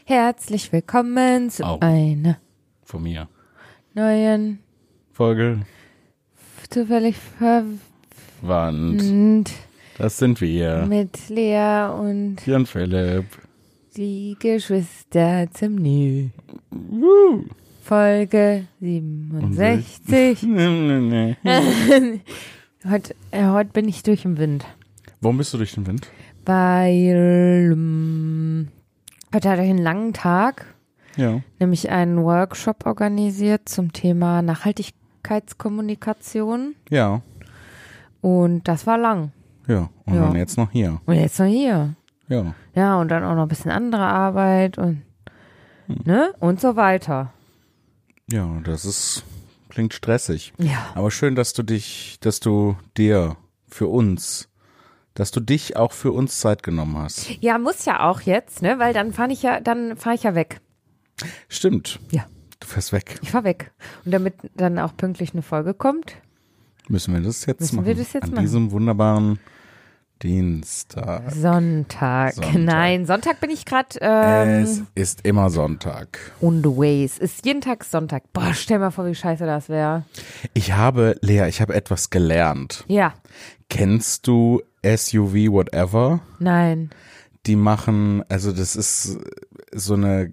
Herzlich willkommen zu einer von mir neuen Folge zufällig Wand. Das sind wir. Mit Lea und Jan Philipp. Die Geschwister zum Nü. Folge 67. Heute bin ich durch den Wind. Warum bist du durch den Wind? Weil heute hatte ich einen langen Tag. Ja. Nämlich einen Workshop organisiert zum Thema Nachhaltigkeitskommunikation. Ja. Und das war lang. Ja. Und dann jetzt noch hier. Und jetzt noch hier. Ja. Ja, und dann auch noch ein bisschen andere Arbeit und ne? Und so weiter. Ja, klingt stressig. Ja. Aber schön, dass du dich auch für uns Zeit genommen hast. Ja, muss ja auch jetzt, ne? Weil dann fahre ich ja weg. Stimmt. Ja. Du fährst weg. Ich fahre weg. Und damit dann auch pünktlich eine Folge kommt, Müssen wir das jetzt Müssen machen? wir das jetzt An machen? diesem wunderbaren Dienstag. Sonntag. Nein, Sonntag bin ich gerade Es ist immer Sonntag. on the ways. Ist jeden Tag Sonntag. Boah, stell mal vor, wie scheiße das wäre. Ich habe etwas gelernt. Ja. Kennst du SUV Whatever? Nein. Die machen, also das ist so eine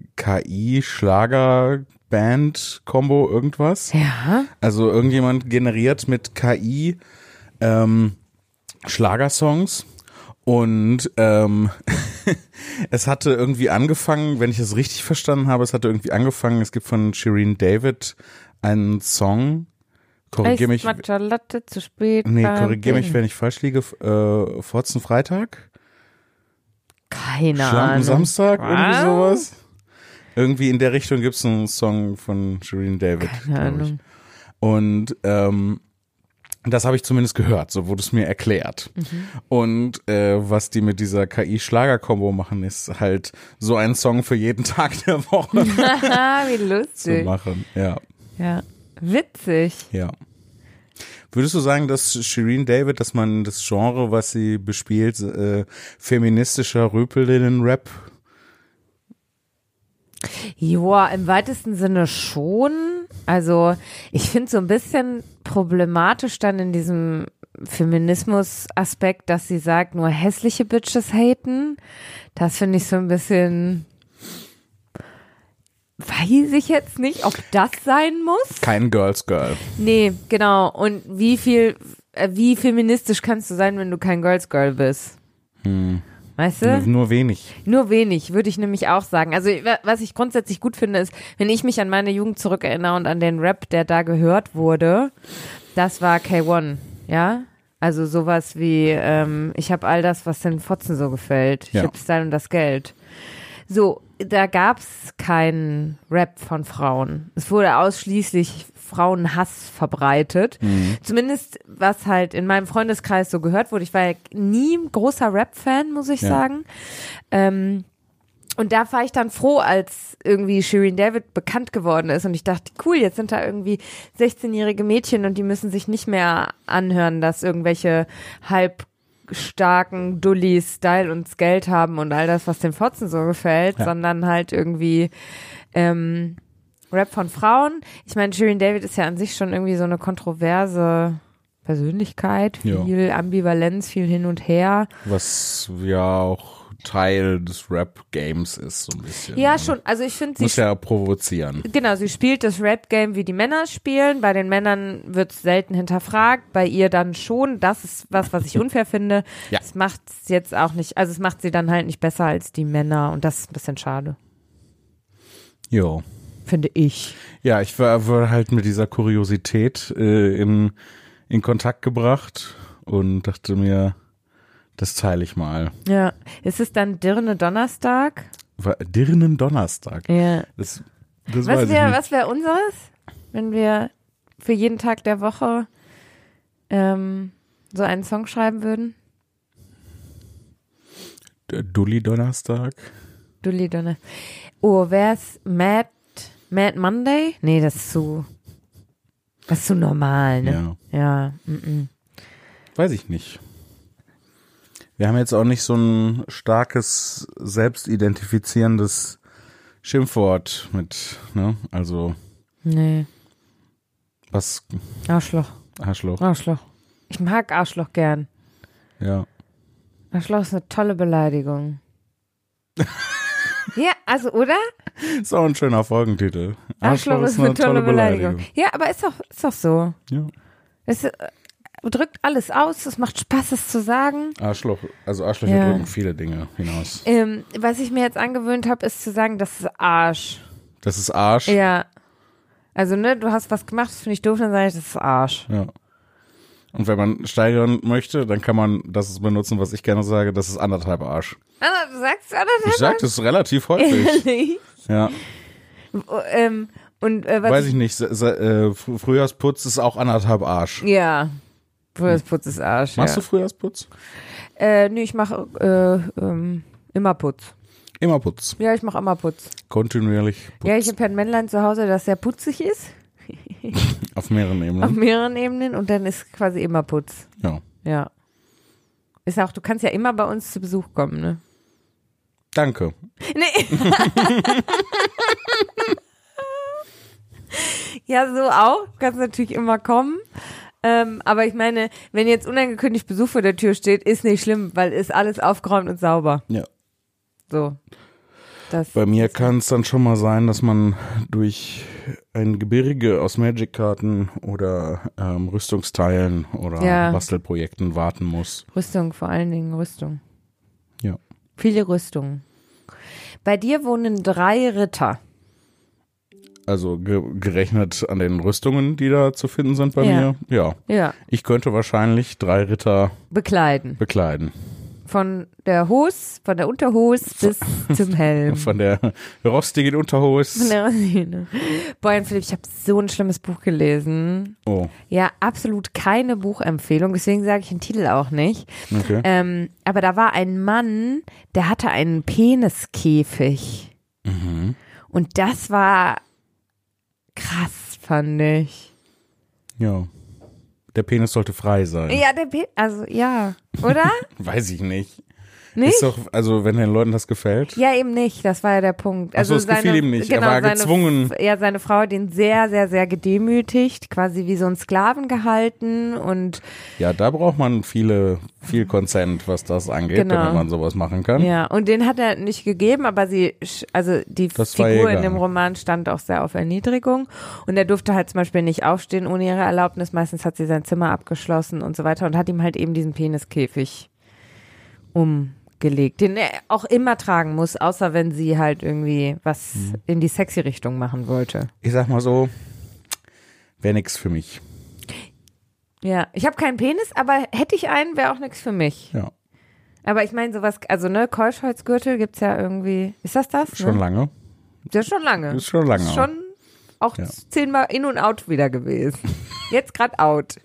KI-Schlager-Band-Kombo irgendwas. Ja. Also irgendjemand generiert mit KI Schlagersongs und es hatte irgendwie angefangen, wenn ich es richtig verstanden habe, es gibt von Shirin David einen Song, korrigier mich, Matcha Latte zu spät. korrigier mich, wenn ich falsch liege, Fotzen Freitag? Keine Schlampen Ahnung. Samstag, irgendwie Was? sowas. Irgendwie in der Richtung gibt es einen Song von Shirin David. Keine Ahnung. Und das habe ich zumindest gehört, so wurde es mir erklärt. Und was die mit dieser KI-Schlager-Kombo machen, ist halt so einen Song für jeden Tag der Woche Wie zu lustig. machen. Ja, Ja. Witzig. ja. Würdest du sagen, dass Shirin David, dass man das Genre, was sie bespielt, feministischer Röpelinnen-Rap? Joa, im weitesten Sinne schon. Also ich finde so ein bisschen problematisch dann in diesem Feminismus-Aspekt, dass sie sagt, nur hässliche Bitches haten. Das finde ich so ein bisschen, weiß ich jetzt nicht, ob das sein muss. Kein Girls Girl. Nee, genau. Und wie feministisch kannst du sein, wenn du kein Girls Girl bist? Weißt du? Nur wenig. Nur wenig, würde ich nämlich auch sagen. Also was ich grundsätzlich gut finde, ist, wenn ich mich an meine Jugend zurückerinnere und an den Rap, der da gehört wurde, das war K1, ja? Also sowas wie, ich habe all das, was den Fotzen so gefällt. Ja. Ich hab Style und das Geld. So, da gab's keinen Rap von Frauen. Es wurde ausschließlich Frauenhass verbreitet. Zumindest, was halt in meinem Freundeskreis so gehört wurde. Ich war ja nie ein großer Rap-Fan, muss ich sagen. Und da war ich dann froh, als irgendwie Shirin David bekannt geworden ist. Und ich dachte, cool, jetzt sind da irgendwie 16-jährige Mädchen und die müssen sich nicht mehr anhören, dass irgendwelche halbstarken Dullis Style und Geld haben und all das, was dem Fotzen so gefällt, sondern halt irgendwie Rap von Frauen. Ich meine, Shirin David ist ja an sich schon irgendwie so eine kontroverse Persönlichkeit, viel Ambivalenz, viel hin und her. Was ja auch Teil des Rap-Games ist, so ein bisschen. Ja, schon. Also ich finde, Muss ja provozieren. Genau, sie spielt das Rap-Game, wie die Männer spielen. Bei den Männern wird es selten hinterfragt, bei ihr dann schon. Das ist was ich unfair finde. Ja. Das macht es jetzt auch nicht, also es macht sie dann halt nicht besser als die Männer und das ist ein bisschen schade. Jo. Finde ich. Ja, ich war halt mit dieser Kuriosität in Kontakt gebracht und dachte mir, das teile ich mal. Ja. Ist es dann Dirne Donnerstag? Dirnen Donnerstag. Ja. Das weiß ich nicht. Was wäre unseres, wenn wir für jeden Tag der Woche so einen Song schreiben würden? Dulli Donnerstag. Dulli Donner. Oh, wär's Mad Monday? Nee, das ist zu normal, ne? Ja. Weiß ich nicht. Wir haben jetzt auch nicht so ein starkes, selbstidentifizierendes Schimpfwort mit, ne, also. Nee. Was? Arschloch. Arschloch. Arschloch. Ich mag Arschloch gern. Ja. Arschloch ist eine tolle Beleidigung. Ja, also, oder? Ist auch ein schöner Folgentitel. Arschloch ist eine tolle Beleidigung. Ja, aber ist doch so. Ja. Es drückt alles aus, es macht Spaß, es zu sagen. Arschloch, also Arschlöcher drücken viele Dinge hinaus. Was ich mir jetzt angewöhnt habe, ist zu sagen, das ist Arsch. Das ist Arsch? Ja. Also, ne, du hast was gemacht, das finde ich doof, dann sage ich, das ist Arsch. Ja. Und wenn man steigern möchte, dann kann man das benutzen, was ich gerne sage, das ist anderthalb Arsch. Also, du sagst anderthalb? Ich sag das relativ häufig. Ehrlich? Ja. Was weiß ich nicht, Frühjahrsputz ist auch anderthalb Arsch. Ja. Frühjahrsputz ist Arsch. Machst du Frühjahrsputz? Nee, ich mache immer Putz. Immer Putz. Ja, ich mache immer Putz. Kontinuierlich Putz. Ja, ich habe ja ein Männlein zu Hause, das sehr putzig ist. Auf mehreren Ebenen. Auf mehreren Ebenen und dann ist quasi immer Putz. Ja. Ja. Ist auch, du kannst ja immer bei uns zu Besuch kommen, ne? Danke. Nee. Ja, so auch. Du kannst natürlich immer kommen. Aber ich meine, wenn jetzt unangekündigt Besuch vor der Tür steht, ist nicht schlimm, weil ist alles aufgeräumt und sauber. Ja. So. Bei mir kann es dann schon mal sein, dass man durch ein Gebirge aus Magic-Karten oder Rüstungsteilen oder Bastelprojekten warten muss. Rüstung, vor allen Dingen Rüstung. Ja. Viele Rüstungen. Bei dir wohnen 3 Ritter. Also gerechnet an den Rüstungen, die da zu finden sind bei mir. Ja. Ich könnte wahrscheinlich 3 Ritter bekleiden. Von der Unterhose bis zum Helm. Von der rostigen Unterhose. Boah, Philipp, ich habe so ein schlimmes Buch gelesen. Oh. Ja, absolut keine Buchempfehlung, deswegen sage ich den Titel auch nicht. Okay. Aber da war ein Mann, der hatte einen Peniskäfig. Mhm. Und das war krass, fand ich. Ja. Der Penis sollte frei sein. Ja, ja, oder? Weiß ich nicht. Nicht? Ist doch, also wenn den Leuten das gefällt. Ja, eben nicht, das war ja der Punkt. Also es gefiel ihm nicht, er war gezwungen. Seine Frau hat ihn sehr, sehr, sehr gedemütigt, quasi wie so ein Sklaven gehalten und. Ja, da braucht man viel Consent, was das angeht, damit man sowas machen kann. Ja, und den hat er nicht gegeben, aber die Figur in dem Roman stand auch sehr auf Erniedrigung und er durfte halt zum Beispiel nicht aufstehen ohne ihre Erlaubnis, meistens hat sie sein Zimmer abgeschlossen und so weiter und hat ihm halt eben diesen Peniskäfig umgelegt, den er auch immer tragen muss, außer wenn sie halt irgendwie was in die sexy Richtung machen wollte. Ich sag mal so, wäre nix für mich. Ja, ich habe keinen Penis, aber hätte ich einen, wäre auch nix für mich. Ja. Aber ich meine sowas, also ne, Keuschholzgürtel gibt's ja irgendwie, ist das? Schon ne? lange. Ja, schon lange. Ist schon lange. Ist schon auch 10-mal in und out wieder gewesen. Jetzt gerade out.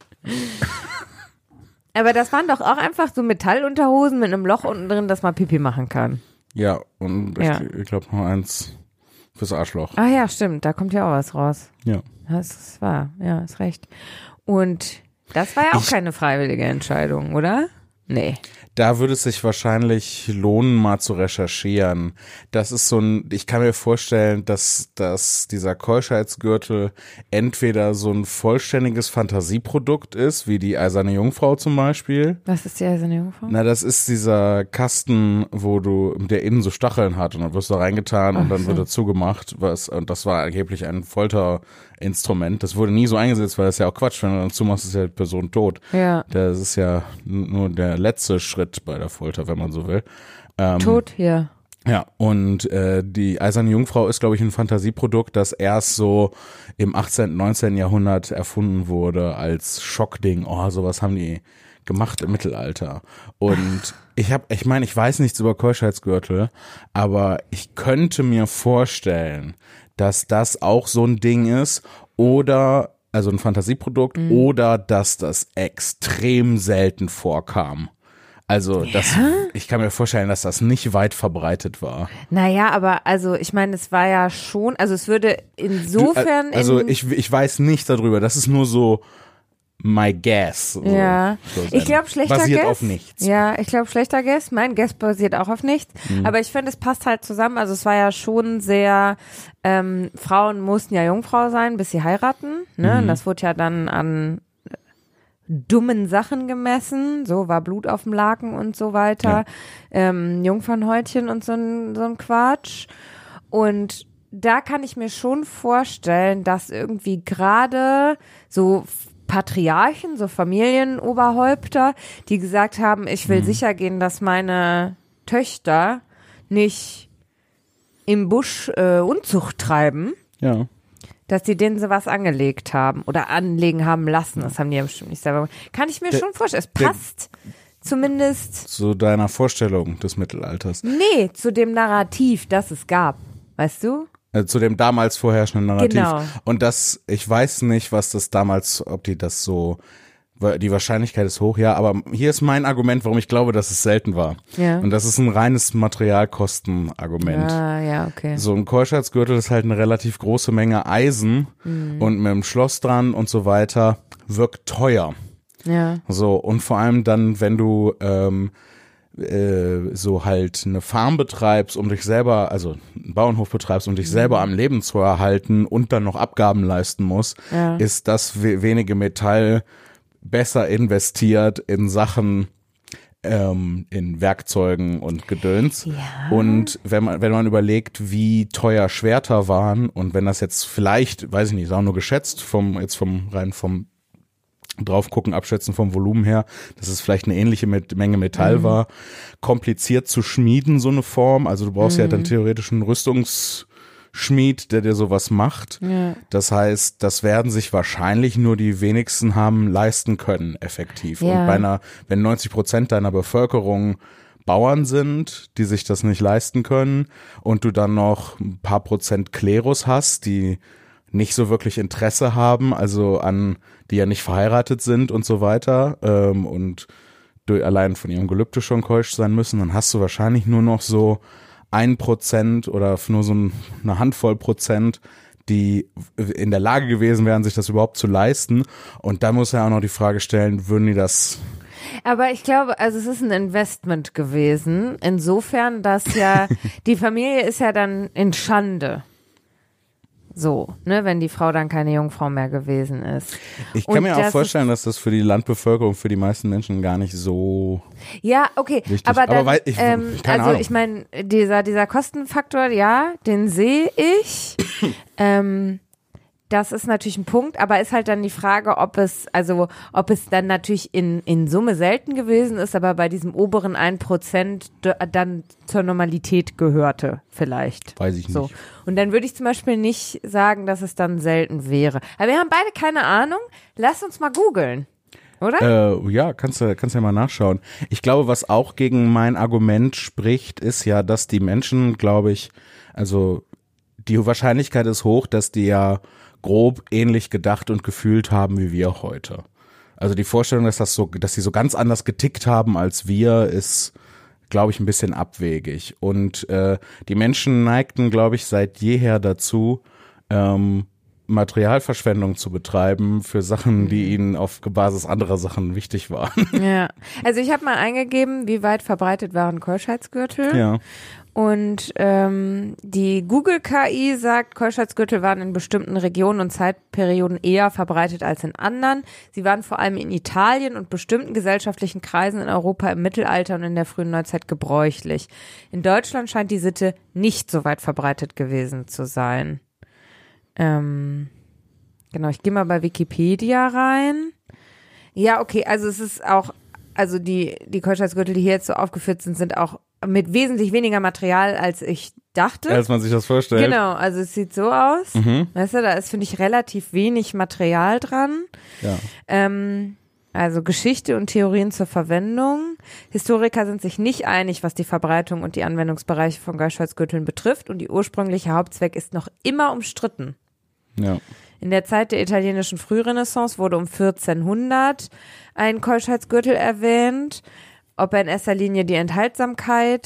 Aber das waren doch auch einfach so Metallunterhosen mit einem Loch unten drin, dass man Pipi machen kann. Ja, und ich glaube noch eins fürs Arschloch. Ah ja, stimmt, da kommt ja auch was raus. Ja. Das ist wahr, ja, ist recht. Und das war ja auch keine freiwillige Entscheidung, oder? Nee. Da würde es sich wahrscheinlich lohnen, mal zu recherchieren. Das ist so ich kann mir vorstellen, dass dieser Keuschheitsgürtel entweder so ein vollständiges Fantasieprodukt ist, wie die Eiserne Jungfrau zum Beispiel. Was ist die Eiserne Jungfrau? Na, das ist dieser Kasten, der innen so Stacheln hat und dann wirst du da reingetan und dann wird er zugemacht. Und das war angeblich ein Folterinstrument. Das wurde nie so eingesetzt, weil das ist ja auch Quatsch, wenn du dann zumachst, ist ja die Person tot. Ja. Das ist ja nur der letzte Schritt bei der Folter, wenn man so will. Tot, ja. Ja, und die Eiserne Jungfrau ist, glaube ich, ein Fantasieprodukt, das erst so im 18., 19. Jahrhundert erfunden wurde als Schockding. Oh, sowas haben die gemacht im Mittelalter. Und ich weiß nichts über Keuschheitsgürtel, aber ich könnte mir vorstellen, dass das auch so ein Ding ist oder, also ein Fantasieprodukt, oder dass das extrem selten vorkam. Also ich kann mir vorstellen, dass das nicht weit verbreitet war. Naja, aber also ich meine, es war ja schon, also es würde insofern... Ich weiß nichts darüber, das ist nur so my guess. So, ja, ich glaube schlechter basiert Guess. auf nichts. Ja, ich glaube schlechter Guess. Mein Guess basiert auch auf nichts. Aber ich finde, es passt halt zusammen. Also es war ja schon sehr, Frauen mussten ja Jungfrau sein, bis sie heiraten. Ne? Und das wurde ja dann an dummen Sachen gemessen. So war Blut auf dem Laken und so weiter. Ja. Jungfernhäutchen und so ein Quatsch. Und da kann ich mir schon vorstellen, dass irgendwie gerade so Patriarchen, so Familienoberhäupter, die gesagt haben, ich will sicher gehen, dass meine Töchter nicht im Busch Unzucht treiben, dass die denen sowas angelegt haben oder anlegen haben lassen. Das haben die ja bestimmt nicht selber gemacht. Kann ich mir schon vorstellen. Es passt zumindest zu deiner Vorstellung des Mittelalters. Nee, zu dem Narrativ, das es gab. Weißt du? Zu dem damals vorherrschenden Narrativ. Genau. Und das, ich weiß nicht, was das damals, ob die das so, die Wahrscheinlichkeit ist hoch, ja, aber hier ist mein Argument, warum ich glaube, dass es selten war. Ja. Und das ist ein reines Materialkostenargument. Ah, ja, okay. So ein Keuschheitsgürtel ist halt eine relativ große Menge Eisen und mit einem Schloss dran und so weiter, wirkt teuer. Ja. So, und vor allem dann, wenn du so halt eine Farm betreibst, um dich selber, also einen Bauernhof betreibst, um dich selber am Leben zu erhalten und dann noch Abgaben leisten musst, ist das wenige Metall besser investiert in Sachen, in Werkzeugen und Gedöns. Ja. Und wenn man überlegt, wie teuer Schwerter waren und wenn das jetzt vielleicht, weiß ich nicht, ist auch nur geschätzt vom drauf gucken, abschätzen vom Volumen her, dass es vielleicht eine ähnliche Menge Metall war, kompliziert zu schmieden, so eine Form. Also du brauchst ja dann theoretisch einen Rüstungsschmied, der dir sowas macht. Ja. Das heißt, das werden sich wahrscheinlich nur die wenigsten haben leisten können, effektiv. Ja. Und wenn 90% deiner Bevölkerung Bauern sind, die sich das nicht leisten können und du dann noch ein paar Prozent Klerus hast, die nicht so wirklich Interesse haben, also die ja nicht verheiratet sind und so weiter und allein von ihrem Gelübde schon keusch sein müssen, dann hast du wahrscheinlich nur noch so 1% oder nur so eine Handvoll Prozent, die in der Lage gewesen wären, sich das überhaupt zu leisten. Und da muss ja auch noch die Frage stellen, würden die das... Aber ich glaube, also es ist ein Investment gewesen, insofern, dass ja die Familie ist ja dann in Schande. So, ne, wenn die Frau dann keine Jungfrau mehr gewesen ist. Ich kann mir auch vorstellen, dass das für die Landbevölkerung, für die meisten Menschen gar nicht so wichtig ist. Aber dann, keine Ahnung. Ich meine, dieser Kostenfaktor, ja, den sehe ich. Das ist natürlich ein Punkt, aber ist halt dann die Frage, ob es dann natürlich in Summe selten gewesen ist, aber bei diesem oberen 1% dann zur Normalität gehörte vielleicht. Weiß ich nicht. So. Und dann würde ich zum Beispiel nicht sagen, dass es dann selten wäre. Aber wir haben beide keine Ahnung. Lass uns mal googeln. Oder? Ja, kannst ja mal nachschauen. Ich glaube, was auch gegen mein Argument spricht, ist ja, dass die Menschen, glaube ich, also die Wahrscheinlichkeit ist hoch, dass die ja grob ähnlich gedacht und gefühlt haben wie wir heute. Also die Vorstellung, dass sie so ganz anders getickt haben als wir, ist, glaube ich, ein bisschen abwegig. Und die Menschen neigten, glaube ich, seit jeher dazu, Materialverschwendung zu betreiben für Sachen, die ihnen auf Basis anderer Sachen wichtig waren. Ja, also ich habe mal eingegeben, wie weit verbreitet waren Keuschheitsgürtel. Ja. Und die Google-KI sagt, Keuschheitsgürtel waren in bestimmten Regionen und Zeitperioden eher verbreitet als in anderen. Sie waren vor allem in Italien und bestimmten gesellschaftlichen Kreisen in Europa im Mittelalter und in der frühen Neuzeit gebräuchlich. In Deutschland scheint die Sitte nicht so weit verbreitet gewesen zu sein. Genau, ich gehe mal bei Wikipedia rein. Ja, okay, also es ist auch, also die Keuschheitsgürtel, die hier jetzt so aufgeführt sind auch mit wesentlich weniger Material, als ich dachte. Als man sich das vorstellt. Genau, also es sieht so aus. Weißt du, da ist, finde ich, relativ wenig Material dran. Ja. Also Geschichte und Theorien zur Verwendung. Historiker sind sich nicht einig, was die Verbreitung und die Anwendungsbereiche von Keuschheitsgürteln betrifft und die ursprüngliche Hauptzweck ist noch immer umstritten. Ja. In der Zeit der italienischen Frührenaissance wurde um 1400 ein Keuschheitsgürtel erwähnt. Ob er in erster Linie die Enthaltsamkeit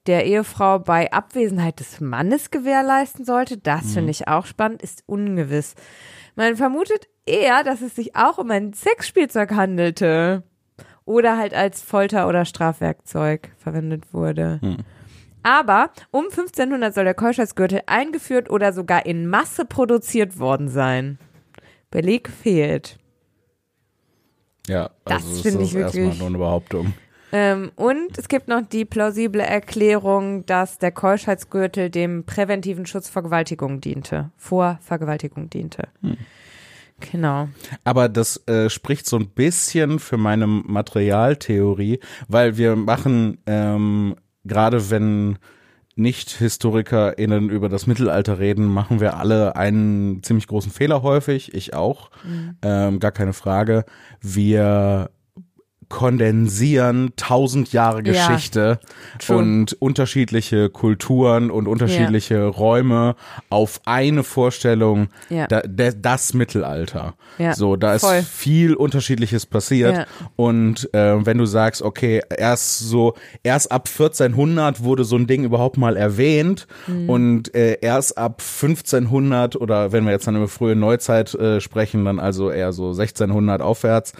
der Ehefrau bei Abwesenheit des Mannes gewährleisten sollte, das finde ich auch spannend, ist ungewiss. Man vermutet eher, dass es sich auch um ein Sexspielzeug handelte oder halt als Folter- oder Strafwerkzeug verwendet wurde. Aber um 1500 soll der Keuschheitsgürtel eingeführt oder sogar in Masse produziert worden sein. Beleg fehlt. Ja, also Das finde ich erstmal wirklich. nur eine Behauptung. Und es gibt noch die plausible Erklärung, dass der Keuschheitsgürtel dem präventiven Schutz vor Vergewaltigung diente. Vor Vergewaltigung diente. Genau. Aber das spricht so ein bisschen für meine Materialtheorie, weil wir machen, gerade wenn Nicht-HistorikerInnen über das Mittelalter reden, machen wir alle einen ziemlich großen Fehler häufig, ich auch, gar keine Frage. Wir kondensieren 1000 Jahre Geschichte und unterschiedliche Kulturen und unterschiedliche Räume auf eine Vorstellung, das Mittelalter. Ja, so, da ist viel Unterschiedliches passiert und wenn du sagst, okay, erst ab 1400 wurde so ein Ding überhaupt mal erwähnt und erst ab 1500 oder wenn wir jetzt dann über frühe Neuzeit sprechen, dann also eher so 1600 aufwärts,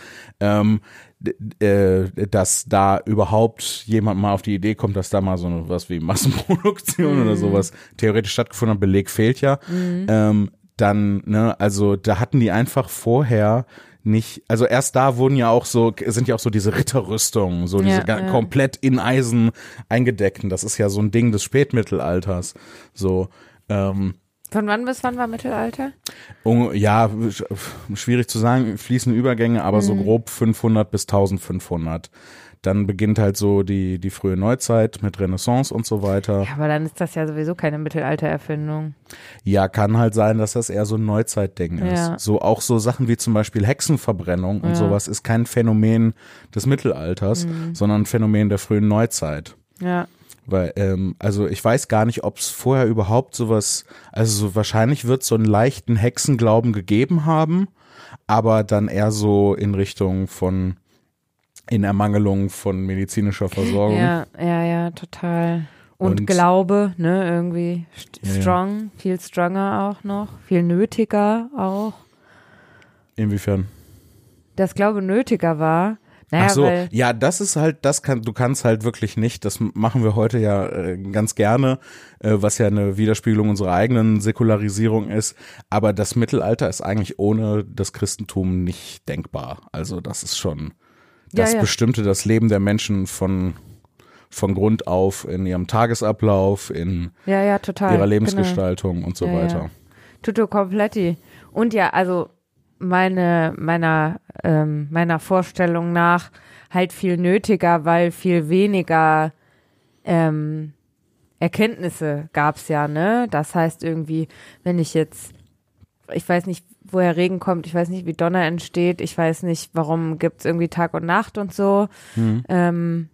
dass da überhaupt jemand mal auf die Idee kommt, dass da mal so was wie Massenproduktion oder sowas theoretisch stattgefunden hat, Beleg fehlt ja, dann, ne, also da hatten die einfach vorher nicht, also erst da sind ja auch so diese Ritterrüstungen, so diese komplett in Eisen eingedeckten, das ist ja so ein Ding des Spätmittelalters, so, Von wann bis wann war Mittelalter? Ja, schwierig zu sagen, fließende Übergänge, aber so grob 500 bis 1500. Dann beginnt halt so die frühe Neuzeit mit Renaissance und so weiter. Ja, aber dann ist das ja sowieso keine Mittelaltererfindung. Ja, kann halt sein, dass das eher so ein Neuzeitding ist. So auch so Sachen wie zum Beispiel Hexenverbrennung und sowas ist kein Phänomen des Mittelalters, sondern ein Phänomen der frühen Neuzeit. Ja. Weil, also ich weiß gar nicht, ob es vorher überhaupt sowas, also so wahrscheinlich wird es so einen leichten Hexenglauben gegeben haben, aber dann eher so in Richtung in Ermangelung von medizinischer Versorgung. Ja, total. Und Glaube, ne, irgendwie strong, viel stronger auch noch, viel nötiger auch. Inwiefern? Dass Glaube nötiger war. Naja, ach so, ja, das ist halt, du kannst halt wirklich nicht, das machen wir heute ja ganz gerne, was ja eine Widerspiegelung unserer eigenen Säkularisierung ist, aber das Mittelalter ist eigentlich ohne das Christentum nicht denkbar. Also das ist schon, das bestimmte das Leben der Menschen von Grund auf in ihrem Tagesablauf, in total, ihrer Lebensgestaltung und so weiter. Tutto completti. Und ja, also meiner Vorstellung nach halt viel nötiger, weil viel weniger Erkenntnisse gab's ja, ne? Das heißt irgendwie, wenn ich weiß nicht, woher Regen kommt, ich weiß nicht, wie Donner entsteht, ich weiß nicht, warum gibt's irgendwie Tag und Nacht und so, dann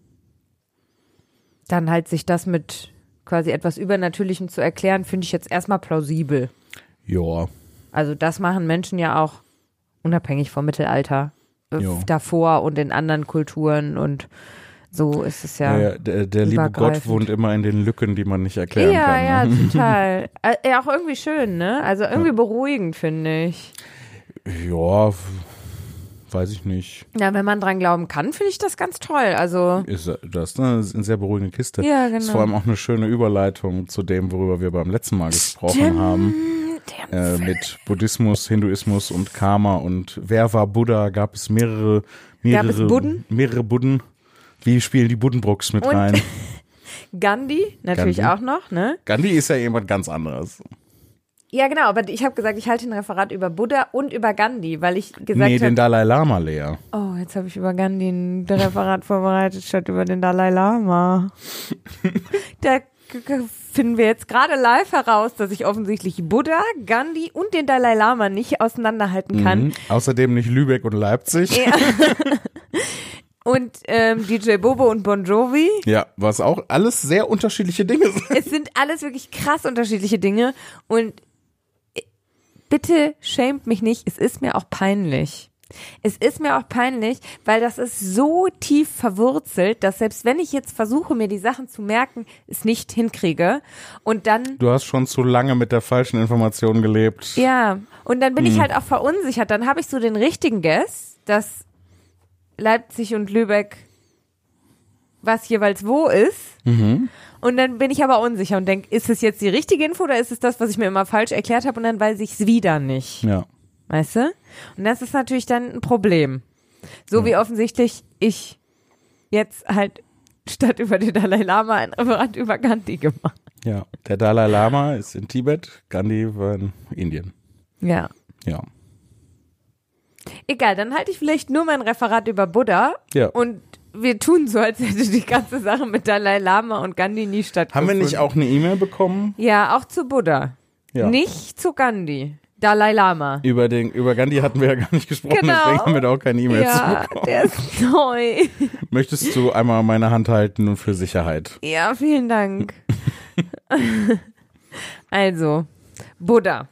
halt sich das mit quasi etwas Übernatürlichem zu erklären, finde ich jetzt erstmal plausibel. Ja. Also das machen Menschen ja auch unabhängig vom Mittelalter, davor und in anderen Kulturen und so ist es ja. Der liebe Gott wohnt immer in den Lücken, die man nicht erklären kann. Ja, total. Auch irgendwie schön, ne? Also irgendwie beruhigend, finde ich. Ja, weiß ich nicht. Ja, wenn man dran glauben kann, finde ich das ganz toll. Also ist das eine sehr beruhigende Kiste. Ja, genau. Ist vor allem auch eine schöne Überleitung zu dem, worüber wir beim letzten Mal gesprochen haben. Mit Buddhismus, Hinduismus und Karma und wer war Buddha? Gab es mehrere Budden? Mehrere Budden. Wie spielen die Buddenbrooks mit und rein? Gandhi natürlich auch noch, ne? Gandhi ist ja jemand ganz anderes. Ja, genau, aber ich habe gesagt, ich halte ein Referat über Buddha und über Gandhi, weil ich gesagt habe... Nee, den Dalai Lama, Lea. Oh, jetzt habe ich über Gandhi ein Referat vorbereitet, statt über den Dalai Lama. Da finden wir jetzt gerade live heraus, dass ich offensichtlich Buddha, Gandhi und den Dalai Lama nicht auseinanderhalten kann. Außerdem nicht Lübeck und Leipzig. Ja. Und DJ Bobo und Bon Jovi. Ja, was auch alles sehr unterschiedliche Dinge sind. Es sind alles wirklich krass unterschiedliche Dinge und bitte schämt mich nicht, es ist mir auch peinlich. Es ist mir auch peinlich, weil das ist so tief verwurzelt, dass selbst wenn ich jetzt versuche, mir die Sachen zu merken, es nicht hinkriege. Und dann. Du hast schon zu lange mit der falschen Information gelebt. Ja, und dann bin ich halt auch verunsichert. Dann habe ich so den richtigen Guess, dass Leipzig und Lübeck was jeweils wo ist. Und dann bin ich aber unsicher und denke, ist es jetzt die richtige Info oder ist es das, was ich mir immer falsch erklärt habe und dann weiß ich es wieder nicht. Ja. Weißt du? Und das ist natürlich dann ein Problem. So wie offensichtlich ich jetzt halt statt über den Dalai Lama ein Referat über Gandhi gemacht. Ja, der Dalai Lama ist in Tibet, Gandhi war in Indien. Ja. Ja. Egal, dann halte ich vielleicht nur mein Referat über Buddha und wir tun so, als hätte die ganze Sache mit Dalai Lama und Gandhi nie stattgefunden. Haben wir nicht auch eine E-Mail bekommen? Ja, auch zu Buddha. Ja. Nicht zu Gandhi. Dalai Lama. Über Gandhi hatten wir ja gar nicht gesprochen, Genau. deswegen haben wir da auch keine E-Mail zu Ja, bekommen. der ist neu. Möchtest du einmal meine Hand halten und für Sicherheit? Ja, vielen Dank. Also, Buddha.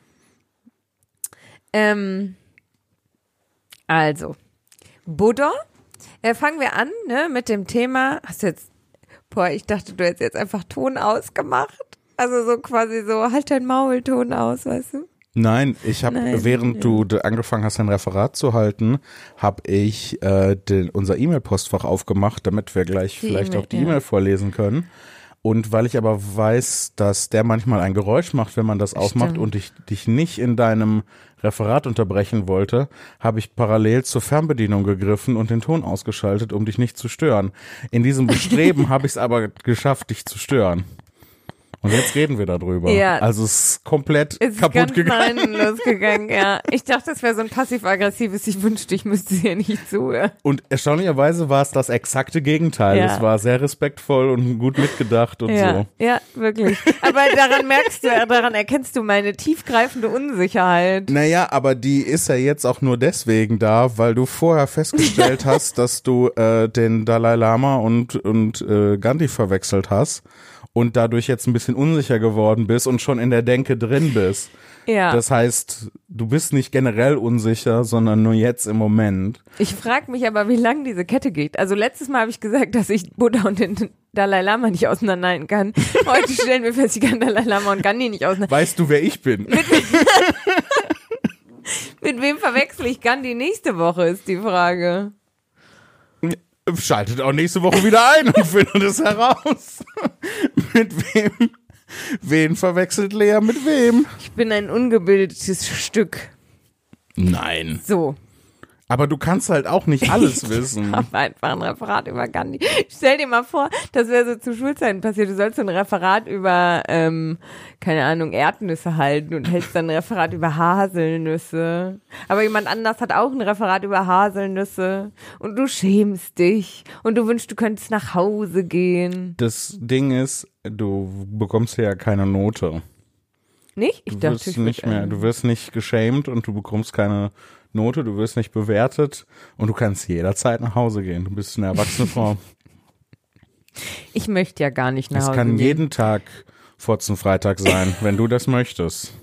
Also, Buddha. Fangen wir an, ne, mit dem Thema. Hast du jetzt, ich dachte, du hättest jetzt einfach Ton ausgemacht. Also so quasi so, halt dein Maul, Ton aus, weißt du? Nein, ich habe, während du angefangen hast, ein Referat zu halten, habe ich unser E-Mail-Postfach aufgemacht, damit wir gleich vielleicht auch die E-Mail vorlesen können. Und weil ich aber weiß, dass der manchmal ein Geräusch macht, wenn man das aufmacht und ich dich nicht in deinem Referat unterbrechen wollte, habe ich parallel zur Fernbedienung gegriffen und den Ton ausgeschaltet, um dich nicht zu stören. In diesem Bestreben habe ich es aber geschafft, dich zu stören. Und jetzt reden wir darüber. Ja. Also es ist komplett Es ist kaputt ganz gegangen. nach hinten losgegangen, ja. Ich dachte, das wäre so ein passiv-aggressives, ich wünschte, ich müsste hier nicht zuhören. Und erstaunlicherweise war es das exakte Gegenteil. Ja. Es war sehr respektvoll und gut mitgedacht und so. Ja, wirklich. Aber daran erkennst du meine tiefgreifende Unsicherheit. Naja, aber die ist ja jetzt auch nur deswegen da, weil du vorher festgestellt hast, dass du den Dalai Lama und Gandhi verwechselt hast und dadurch jetzt ein bisschen unsicher geworden bist und schon in der Denke drin bist. Ja. Das heißt, du bist nicht generell unsicher, sondern nur jetzt im Moment. Ich frage mich aber, wie lang diese Kette geht. Also letztes Mal habe ich gesagt, dass ich Buddha und den Dalai Lama nicht auseinanderhalten kann. Heute stellen wir fest, ich kann Dalai Lama und Gandhi nicht auseinanderhalten. Weißt du, wer ich bin? Mit wem verwechsel ich Gandhi nächste Woche, ist die Frage. Schaltet auch nächste Woche wieder ein und findet es heraus. Mit wem? Wen verwechselt Lea mit wem? Ich bin ein ungebildetes Stück. Nein. So. Aber du kannst halt auch nicht alles wissen. Ich habe einfach ein Referat über Gandhi. Stell dir mal vor, das wäre so zu Schulzeiten passiert. Du sollst so ein Referat über, keine Ahnung, Erdnüsse halten und hältst dann ein Referat über Haselnüsse. Aber jemand anders hat auch ein Referat über Haselnüsse und du schämst dich und du wünschst, du könntest nach Hause gehen. Das Ding ist, du bekommst ja keine Note. Nicht? Ich dachte, ich nicht mehr. Du wirst nicht geschämt und du bekommst keine Note, du wirst nicht bewertet und du kannst jederzeit nach Hause gehen. Du bist eine erwachsene Frau. Ich möchte ja gar nicht nach Hause Es kann gehen. jeden Tag Fotzenfreitag sein, wenn du das möchtest.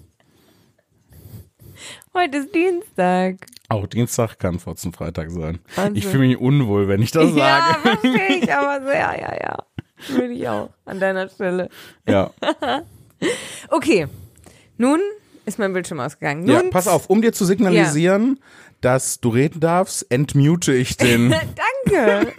Heute ist Dienstag. Auch Dienstag kann Fotzenfreitag sein. Wahnsinn. Ich fühle mich unwohl, wenn ich das Ja, sage. verstehe ich aber sehr, ja. Würde ich auch an deiner Stelle. Ja. Okay, nun ist mein Bildschirm ausgegangen. Nun, Ja, pass auf, um dir zu signalisieren, dass du reden darfst, entmute ich den, Danke.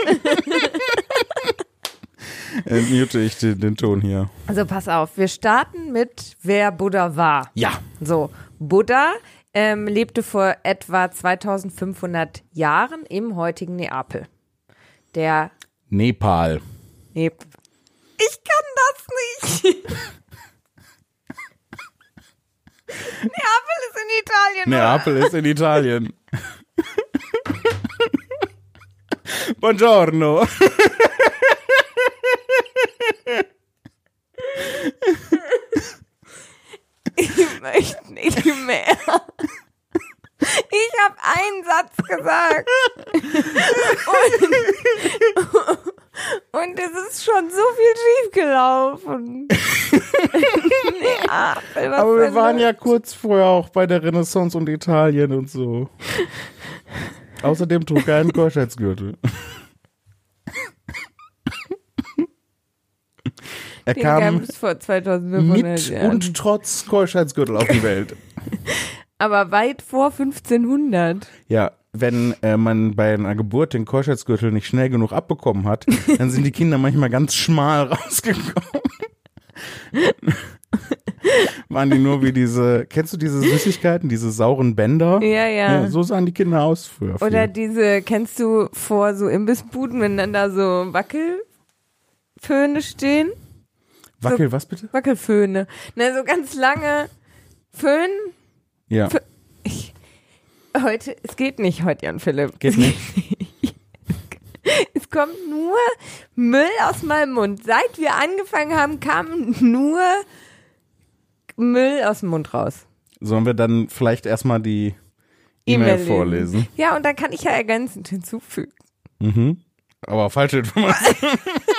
den Ton hier. Also pass auf, wir starten mit, wer Buddha war. Ja. So, Buddha lebte vor etwa 2500 Jahren im heutigen Neapel. Der Nepal. Ich kann das nicht. Neapel ist in Italien. Neapel ist in Italien. Buongiorno. Ich möchte nicht mehr. Ich habe einen Satz gesagt. Und es ist schon so viel schiefgelaufen. Neapel, was Aber wir denn waren los? ja kurz vorher auch bei der Renaissance und Italien und so. Außerdem trug er einen Keuschheitsgürtel. Er Den kam gab's vor 2500 mit Jahren. und trotz Keuschheitsgürtel auf die Welt. Aber weit vor 1500. Ja, wenn man bei einer Geburt den Keuschheitsgürtel nicht schnell genug abbekommen hat, dann sind die Kinder manchmal ganz schmal rausgekommen. Waren die nur wie diese, kennst du diese Süßigkeiten, diese sauren Bänder? Ja. So sahen die Kinder aus früher. Oder diese, kennst du vor so Imbissbuden, wenn dann da so Wackelföhne stehen? Was bitte? Wackelföhne. Na, so ganz lange Föhn. Ja. Es geht nicht heute, Jan Philipp. Geht nicht. Es kommt nur Müll aus meinem Mund. Seit wir angefangen haben, kam nur Müll aus dem Mund raus. Sollen wir dann vielleicht erstmal die E-Mail vorlesen? Ja, und dann kann ich ja ergänzend hinzufügen. Mhm. Aber falsche Information.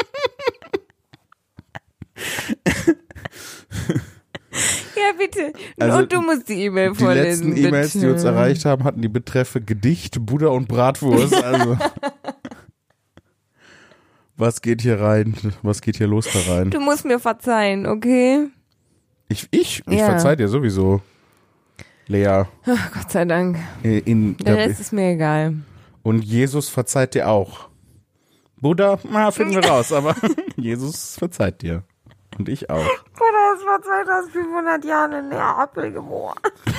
Ja, bitte. Also, und du musst die E-Mail vorlesen. Die letzten E-Mails, bitte. die uns erreicht haben, hatten die Betreffe Gedicht, Buddha und Bratwurst. Also was geht hier rein? Was geht hier los da rein? Du musst mir verzeihen, okay? Ich Ja. verzeih dir sowieso, Lea. Ach, Gott sei Dank. Der Rest ist mir egal. Und Jesus verzeiht dir auch. Buddha, finden wir raus, aber Jesus verzeiht dir. Und ich auch. Buddha ist vor 2500 Jahren in Neapel geboren.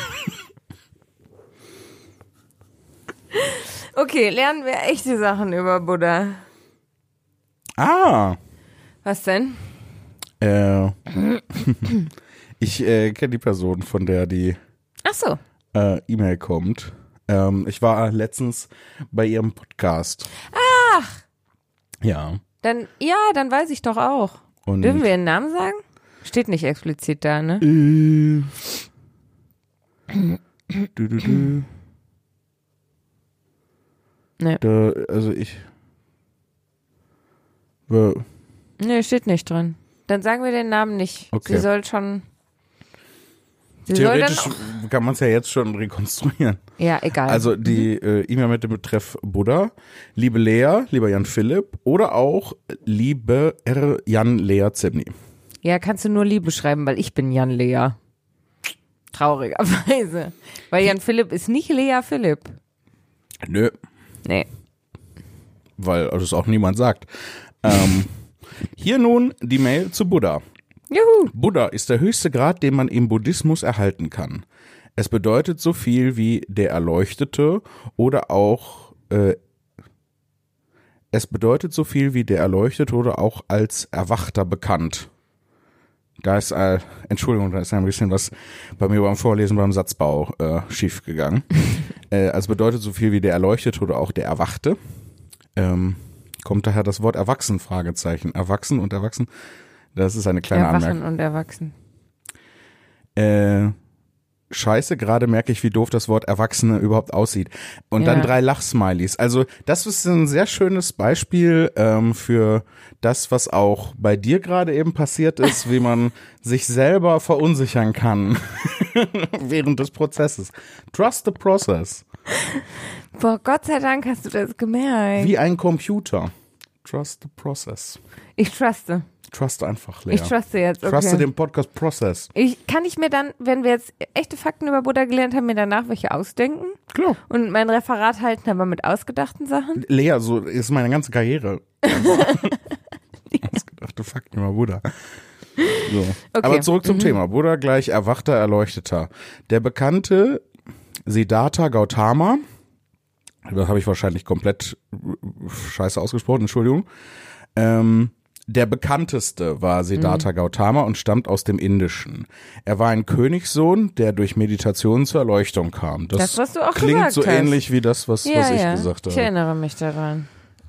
Okay, lernen wir echte Sachen über Buddha. Ah. Was denn? Ich kenne die Person, von der die Ach so. E-Mail kommt. Ich war letztens bei ihrem Podcast. Ach. Ja. Dann weiß ich doch auch. Und Dürfen wir ihren Namen sagen? Steht nicht explizit da, ne? Nee. Also ich. Nee, steht nicht drin. Dann sagen wir den Namen nicht. Okay. Sie soll schon. Sie soll dann Theoretisch kann man es ja jetzt schon rekonstruieren. ja, egal. Also die E-Mail mit dem Betreff Buddha, liebe Lea, lieber Jan Philipp oder auch liebe Jan Lea Zebny. Ja, kannst du nur Liebe schreiben, weil ich bin Jan Lea. Traurigerweise. Weil Jan Philipp ist nicht Lea Philipp. Nö, Nee. weil das auch niemand sagt. Hier nun die Mail zu Buddha. Juhu. Buddha ist der höchste Grad, den man im Buddhismus erhalten kann. Es bedeutet so viel wie der Erleuchtete oder auch als Erwachter bekannt. Da ist, Entschuldigung, da ist ein bisschen was bei mir beim Vorlesen beim Satzbau schief gegangen. Also bedeutet so viel wie der Erleuchtete oder auch der Erwachte. Kommt daher das Wort Erwachsen, Fragezeichen. Erwachsen und Erwachsen, das ist eine kleine Erwachen Anmerkung. und erwachsen. Scheiße, gerade merke ich, wie doof das Wort Erwachsene überhaupt aussieht. Und Ja. dann 3 Lachsmileys. Also das ist ein sehr schönes Beispiel für das, was auch bei dir gerade eben passiert ist, wie man sich selber verunsichern kann während des Prozesses. Trust the process. Boah, Gott sei Dank hast du das gemerkt. Wie ein Computer. Trust the process. Ich truste. Trust einfach, Lea. Ich truste jetzt, okay. Truste den Podcast Process. Kann ich mir dann, wenn wir jetzt echte Fakten über Buddha gelernt haben, mir danach welche ausdenken? Klar. Und mein Referat halten, aber mit ausgedachten Sachen? Lea, so ist meine ganze Karriere. Ausgedachte Fakten über Buddha. So. Okay. Aber zurück zum Thema. Buddha gleich Erwachter, Erleuchteter. Der bekannte Siddhartha Gautama, das habe ich wahrscheinlich komplett scheiße ausgesprochen, Entschuldigung. Der bekannteste war Siddhartha Gautama und stammt aus dem Indischen. Er war ein Königssohn, der durch Meditation zur Erleuchtung kam. Das, was du auch klingt gesagt so hast. ähnlich wie das, was ich gesagt Ich habe. erinnere mich daran.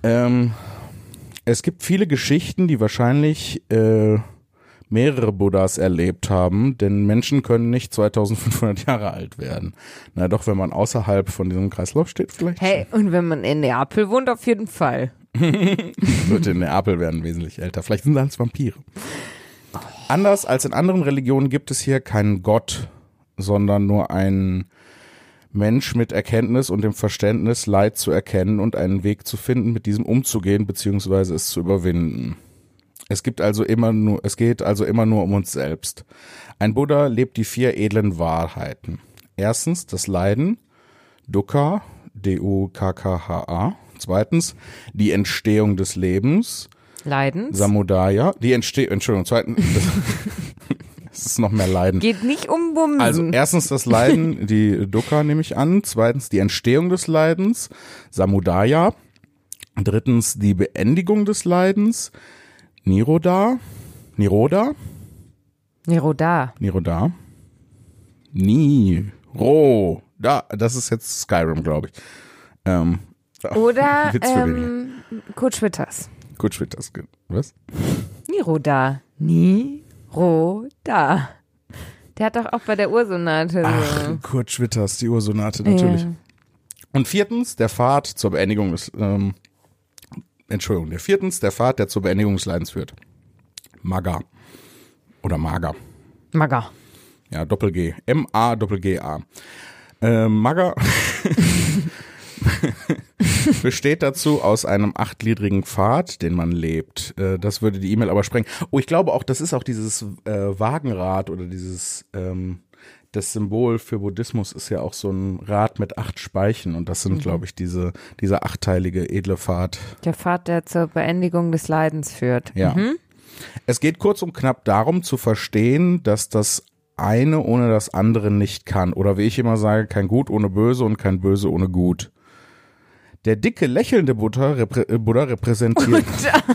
Es gibt viele Geschichten, die wahrscheinlich mehrere Buddhas erlebt haben, denn Menschen können nicht 2500 Jahre alt werden. Na doch, wenn man außerhalb von diesem Kreislauf steht vielleicht. Hey, und wenn man in Neapel wohnt, auf jeden Fall. Leute in Neapel werden wesentlich älter. Vielleicht sind sie alles Vampire. Anders als in anderen Religionen gibt es hier keinen Gott, sondern nur einen Mensch mit Erkenntnis und dem Verständnis, Leid zu erkennen und einen Weg zu finden, mit diesem umzugehen bzw. es zu überwinden. Es geht also immer nur um uns selbst. Ein Buddha lebt die 4 edlen Wahrheiten. Erstens das Leiden, Dukkha, D-U-K-K-H-A. Zweitens die Entstehung des Lebens, Leidens. Samudaya. Zweitens, es ist noch mehr Leiden. Geht nicht um Bumsen. Also erstens das Leiden, die Dukkha nehme ich an. Zweitens die Entstehung des Leidens, Samudaya. Drittens die Beendigung des Leidens, Nirodha. Das ist jetzt Skyrim, glaube ich. Oder Kurt Schwitters. Was? Niroda. Der hat doch auch bei der Ursonate. Ach, Kurt Schwitters, die Ursonate, natürlich. Ja. Und viertens, der Pfad, der zur Beendigung des Leidens führt. Magga. Oder Maga. Magga. Ja, Doppel-G. M-A-Doppel-G-A. Magga besteht dazu aus einem 8gliedrigen Pfad, den man lebt. Das würde die E-Mail aber sprengen. Oh, ich glaube auch, das ist auch dieses Wagenrad oder dieses, das Symbol für Buddhismus ist ja auch so ein Rad mit 8 Speichen und das sind, glaube ich, dieser 8teilige edle Pfad. Der Pfad, der zur Beendigung des Leidens führt. Ja. Es geht kurz und knapp darum zu verstehen, dass das eine ohne das andere nicht kann. Oder wie ich immer sage, kein Gut ohne Böse und kein Böse ohne Gut. Der dicke, lächelnde Buddha repräsentiert...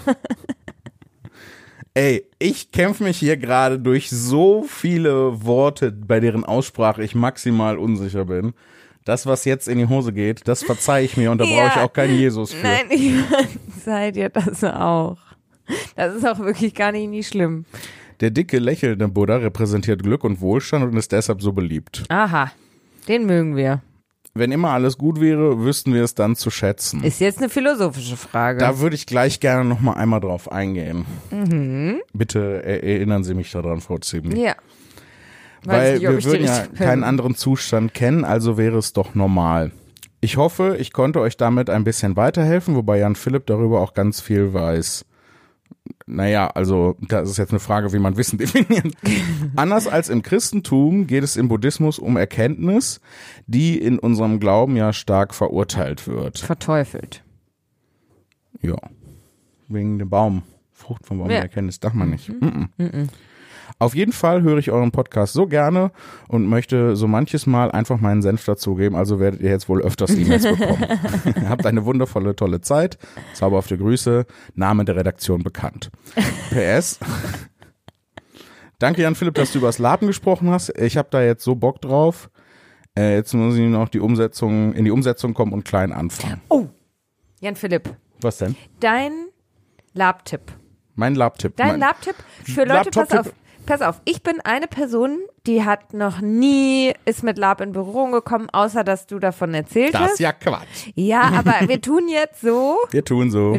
Ey, ich kämpfe mich hier gerade durch so viele Worte, bei deren Aussprache ich maximal unsicher bin. Das, was jetzt in die Hose geht, das verzeihe ich mir und da brauche ich auch keinen Jesus für. Nein, ich verzeihe dir das auch. Das ist auch wirklich gar nicht schlimm. Der dicke, lächelnde Buddha repräsentiert Glück und Wohlstand und ist deshalb so beliebt. Aha, den mögen wir. Wenn immer alles gut wäre, wüssten wir es dann zu schätzen. Ist jetzt eine philosophische Frage. Da würde ich gleich gerne noch mal einmal drauf eingehen. Bitte erinnern Sie mich daran, Frau Zibni. Ja. Weil wir würden ja keinen anderen Zustand kennen, also wäre es doch normal. Ich hoffe, ich konnte euch damit ein bisschen weiterhelfen, wobei Jan Philipp darüber auch ganz viel weiß. Naja, also das ist jetzt eine Frage, wie man Wissen definiert. Anders als im Christentum geht es im Buddhismus um Erkenntnis, die in unserem Glauben ja stark verurteilt wird. Verteufelt. Ja, wegen dem Baum. Frucht vom Baum der Erkenntnis, darf man nicht. Auf jeden Fall höre ich euren Podcast so gerne und möchte so manches Mal einfach meinen Senf dazugeben, also werdet ihr jetzt wohl öfters E-Mails bekommen. Habt eine wundervolle, tolle Zeit. Zauberhafte Grüße, Name der Redaktion bekannt. PS. Danke Jan Philipp, dass du über das Lapen gesprochen hast. Ich habe da jetzt so Bock drauf. Jetzt muss ich noch in die Umsetzung kommen und klein anfangen. Oh, Jan Philipp. Was denn? Dein Labtipp. Mein Labtipp. Dein Labtipp für Leute, pass auf, ich bin eine Person, die hat noch nie, ist mit Lab in Berührung gekommen, außer dass du davon erzählt hast. Das ist ja Quatsch. Ja, aber wir tun jetzt so. Wir tun so.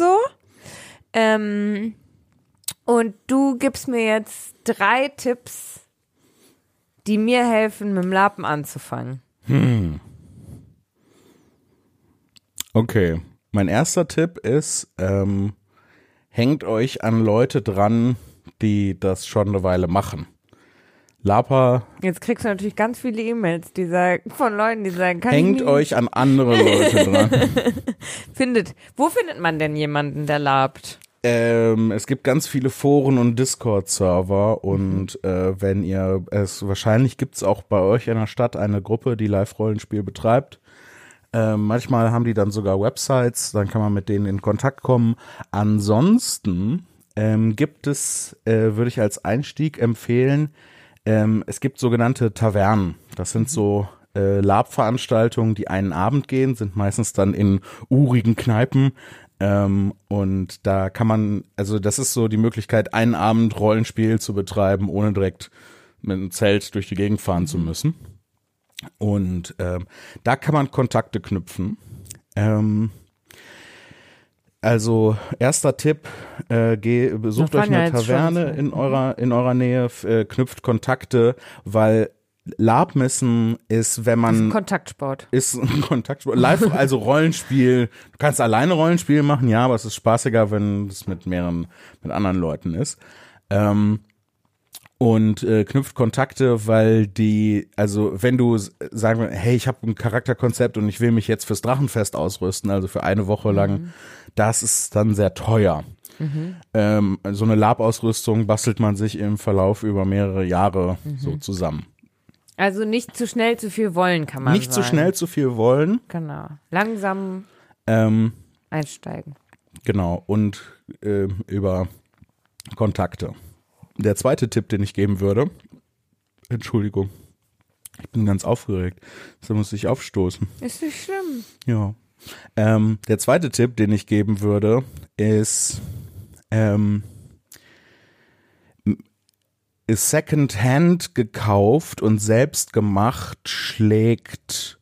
Und du gibst mir jetzt 3 Tipps, die mir helfen, mit dem Lappen anzufangen. Okay, mein erster Tipp ist, hängt euch an Leute dran, die das schon eine Weile machen. Lapa. Jetzt kriegst du natürlich ganz viele E-Mails von Leuten, die sagen, hängt euch an andere Leute dran. Wo findet man denn jemanden, der labt? Es gibt ganz viele Foren und Discord-Server und wahrscheinlich gibt es auch bei euch in der Stadt eine Gruppe, die Live-Rollenspiel betreibt. Manchmal haben die dann sogar Websites, dann kann man mit denen in Kontakt kommen. Ansonsten gibt es, würde ich als Einstieg empfehlen, es gibt sogenannte Tavernen. Das sind so Lab-Veranstaltungen, die einen Abend gehen, sind meistens dann in urigen Kneipen. Und da kann man, also das ist so die Möglichkeit, einen Abend Rollenspiel zu betreiben, ohne direkt mit einem Zelt durch die Gegend fahren zu müssen. Und da kann man Kontakte knüpfen. Also erster Tipp, besucht euch eine Taverne in eurer Nähe, knüpft Kontakte, weil Lab-Messen ist, wenn man... Das ist ein Kontaktsport. Ist ein Kontaktsport. Live, also Rollenspiel. Du kannst alleine Rollenspiel machen, ja, aber es ist spaßiger, wenn es mit anderen Leuten ist. Und knüpft Kontakte, weil also wenn du sagen, hey, ich habe ein Charakterkonzept und ich will mich jetzt fürs Drachenfest ausrüsten, also für eine Woche lang, das ist dann sehr teuer. So eine Lab-Ausrüstung bastelt man sich im Verlauf über mehrere Jahre so zusammen. Also nicht zu schnell zu viel wollen, kann man sagen. Nicht zu schnell zu viel wollen. Genau. Langsam einsteigen. Genau. Und über Kontakte. Der zweite Tipp, den ich geben würde, Entschuldigung, ich bin ganz aufgeregt, da muss ich aufstoßen. Ist nicht schlimm. Ja. Der zweite Tipp, den ich geben würde, ist Secondhand gekauft und selbst gemacht schlägt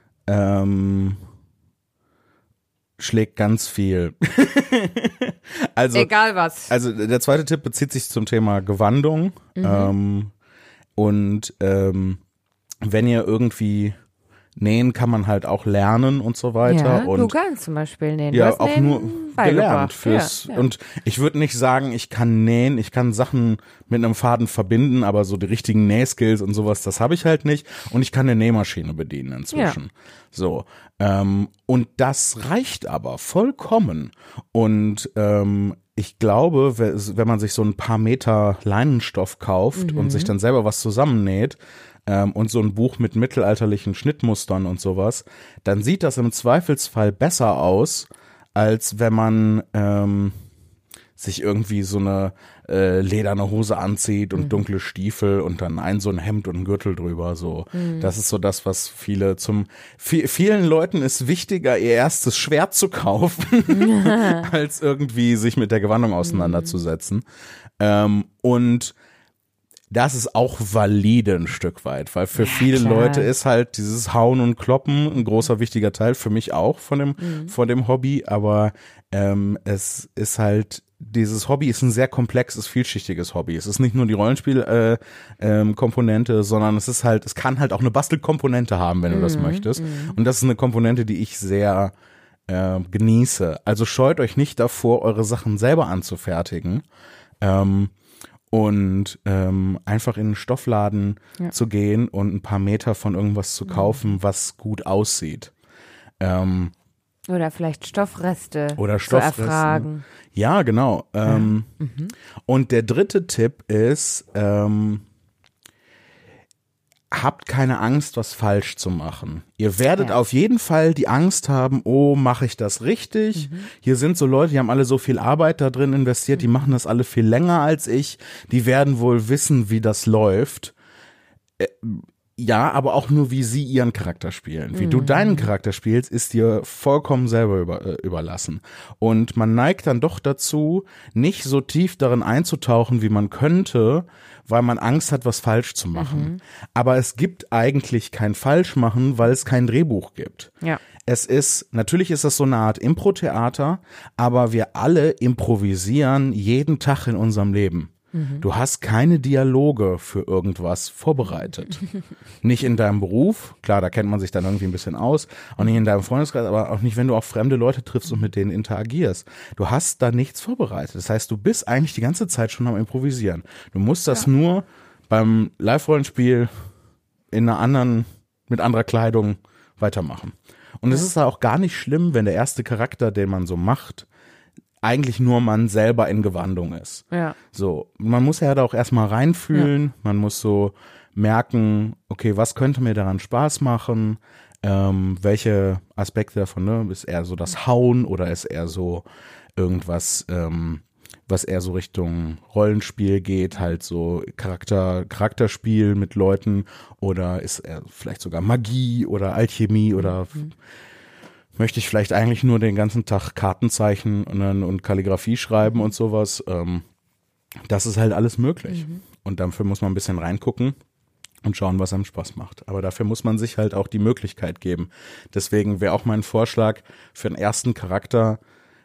ganz viel. Also, egal was. Also der zweite Tipp bezieht sich zum Thema Gewandung. Und wenn ihr irgendwie nähen, kann man halt auch lernen und so weiter. Ja, und du kannst zum Beispiel nähen. ja, du hast auch nähen nur gelernt fürs. Ja. Und ich würde nicht sagen, ich kann nähen, ich kann Sachen mit einem Faden verbinden, aber so die richtigen Nähskills und sowas, das habe ich halt nicht. Und ich kann eine Nähmaschine bedienen inzwischen. Ja. So. Und das reicht aber vollkommen. Und ich glaube, wenn man sich so ein paar Meter Leinenstoff kauft und sich dann selber was zusammennäht, und so ein Buch mit mittelalterlichen Schnittmustern und sowas, dann sieht das im Zweifelsfall besser aus, als wenn man sich irgendwie so eine lederne Hose anzieht und dunkle Stiefel und dann so ein Hemd und ein Gürtel drüber. So, das ist so das, was vielen Leuten ist wichtiger, ihr erstes Schwert zu kaufen, als irgendwie sich mit der Gewandung auseinanderzusetzen. Und das ist auch valide ein Stück weit, weil für viele Leute ist halt dieses Hauen und Kloppen ein großer wichtiger Teil, für mich auch von dem Hobby, aber es ist halt, dieses Hobby ist ein sehr komplexes, vielschichtiges Hobby. Es ist nicht nur die Rollenspiel Komponente, sondern es kann halt auch eine Bastelkomponente haben, wenn du das möchtest. Und das ist eine Komponente, die ich sehr genieße. Also scheut euch nicht davor, eure Sachen selber anzufertigen. Und einfach in einen Stoffladen zu gehen und ein paar Meter von irgendwas zu kaufen, was gut aussieht. Oder vielleicht Stoffreste zu erfragen. Ja, genau. Und der dritte Tipp ist, habt keine Angst, was falsch zu machen. Ihr werdet auf jeden Fall die Angst haben, oh, mache ich das richtig? Hier sind so Leute, die haben alle so viel Arbeit da drin investiert, die machen das alle viel länger als ich. Die werden wohl wissen, wie das läuft. Ja, aber auch nur, wie sie ihren Charakter spielen. Wie du deinen Charakter spielst, ist dir vollkommen selber überlassen. Und man neigt dann doch dazu, nicht so tief darin einzutauchen, wie man könnte, weil man Angst hat, was falsch zu machen. Aber es gibt eigentlich kein Falschmachen, weil es kein Drehbuch gibt. Ja. Natürlich ist das so eine Art Impro-Theater, aber wir alle improvisieren jeden Tag in unserem Leben. Du hast keine Dialoge für irgendwas vorbereitet. Nicht in deinem Beruf, klar, da kennt man sich dann irgendwie ein bisschen aus, auch nicht in deinem Freundeskreis, aber auch nicht, wenn du auch fremde Leute triffst und mit denen interagierst. Du hast da nichts vorbereitet. Das heißt, du bist eigentlich die ganze Zeit schon am Improvisieren. Du musst das nur beim Live-Rollenspiel mit anderer Kleidung weitermachen. Und es ist auch gar nicht schlimm, wenn der erste Charakter, den man so macht, eigentlich nur man selber in Gewandung ist. Ja. So, man muss ja da auch erstmal reinfühlen, man muss so merken, okay, was könnte mir daran Spaß machen, welche Aspekte davon, ne? Ist eher so das Hauen oder ist eher so irgendwas, was eher so Richtung Rollenspiel geht, halt so Charakterspiel mit Leuten, oder ist er vielleicht sogar Magie oder Alchemie oder möchte ich vielleicht eigentlich nur den ganzen Tag Kartenzeichen und Kalligrafie schreiben und sowas. Das ist halt alles möglich. Und dafür muss man ein bisschen reingucken und schauen, was einem Spaß macht. Aber dafür muss man sich halt auch die Möglichkeit geben. Deswegen wäre auch mein Vorschlag für den ersten Charakter,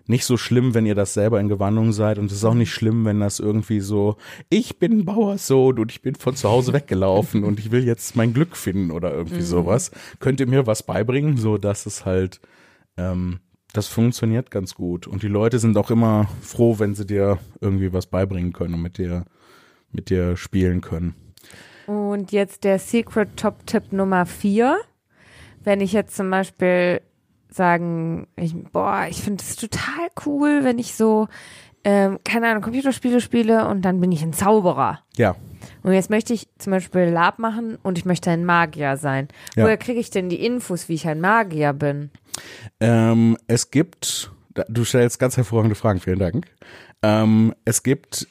nicht so schlimm, wenn ihr das selber in Gewandung seid und es ist auch nicht schlimm, wenn das irgendwie so, ich bin Bauersohn und ich bin von zu Hause weggelaufen und ich will jetzt mein Glück finden oder irgendwie sowas. Könnt ihr mir was beibringen, so dass es halt, das funktioniert ganz gut und die Leute sind auch immer froh, wenn sie dir irgendwie was beibringen können und mit dir spielen können. Und jetzt der Secret Top-Tipp Nummer 4. Wenn ich jetzt zum Beispiel sagen, ich finde es total cool, wenn ich so, keine Ahnung, Computerspiele spiele und dann bin ich ein Zauberer. Ja. Und jetzt möchte ich zum Beispiel Lab machen und ich möchte ein Magier sein. Ja. Woher kriege ich denn die Infos, wie ich ein Magier bin? Es gibt, du stellst ganz hervorragende Fragen, vielen Dank. Es gibt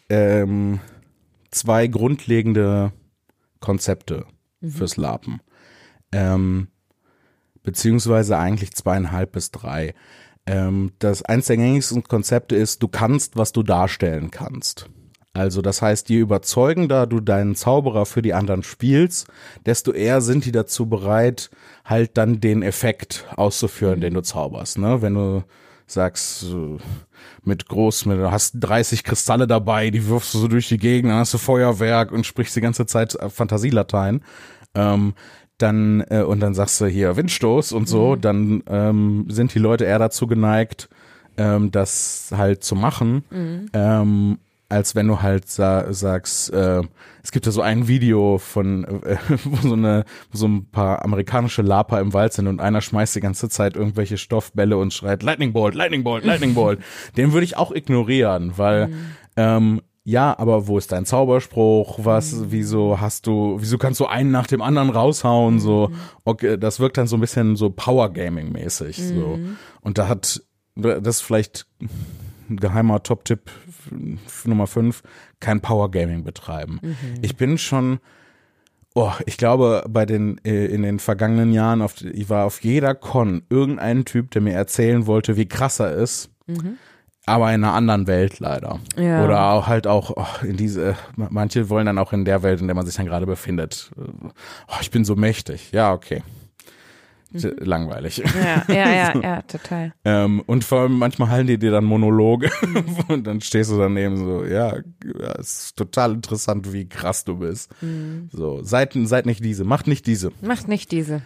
2 grundlegende Konzepte fürs Lapen. Beziehungsweise eigentlich 2,5 bis 3. Das eins der gängigsten Konzepte ist, du kannst, was du darstellen kannst. Also das heißt, je überzeugender du deinen Zauberer für die anderen spielst, desto eher sind die dazu bereit, halt dann den Effekt auszuführen, den du zauberst. Ne? Wenn du sagst, du hast 30 Kristalle dabei, die wirfst du so durch die Gegend, dann hast du Feuerwerk und sprichst die ganze Zeit Fantasielatein. Und dann sagst du hier Windstoß und so, dann sind die Leute eher dazu geneigt, das halt zu machen, als wenn du halt sagst, es gibt ja so ein Video von, wo so ein paar amerikanische Laper im Wald sind und einer schmeißt die ganze Zeit irgendwelche Stoffbälle und schreit Lightning Bolt, Lightning Bolt, Lightning Bolt. Den würde ich auch ignorieren, weil ja, aber wo ist dein Zauberspruch? Wieso kannst du einen nach dem anderen raushauen? So, okay, das wirkt dann so ein bisschen so Power-Gaming-mäßig. So. Und das ist vielleicht ein geheimer Top-Tipp Nummer 5, kein Power-Gaming betreiben. Ich bin schon, ich glaube, in den vergangenen Jahren, ich war auf jeder Con irgendein Typ, der mir erzählen wollte, wie krass er ist. Aber in einer anderen Welt leider. Ja. Oder auch in manche wollen dann auch in der Welt, in der man sich dann gerade befindet. Ich bin so mächtig. Ja, okay. Langweilig. Ja, total. Und vor allem manchmal halten die dir dann Monologe und dann stehst du daneben so, ja, es ist total interessant, wie krass du bist. So, seid nicht diese, macht nicht diese. Macht nicht diese.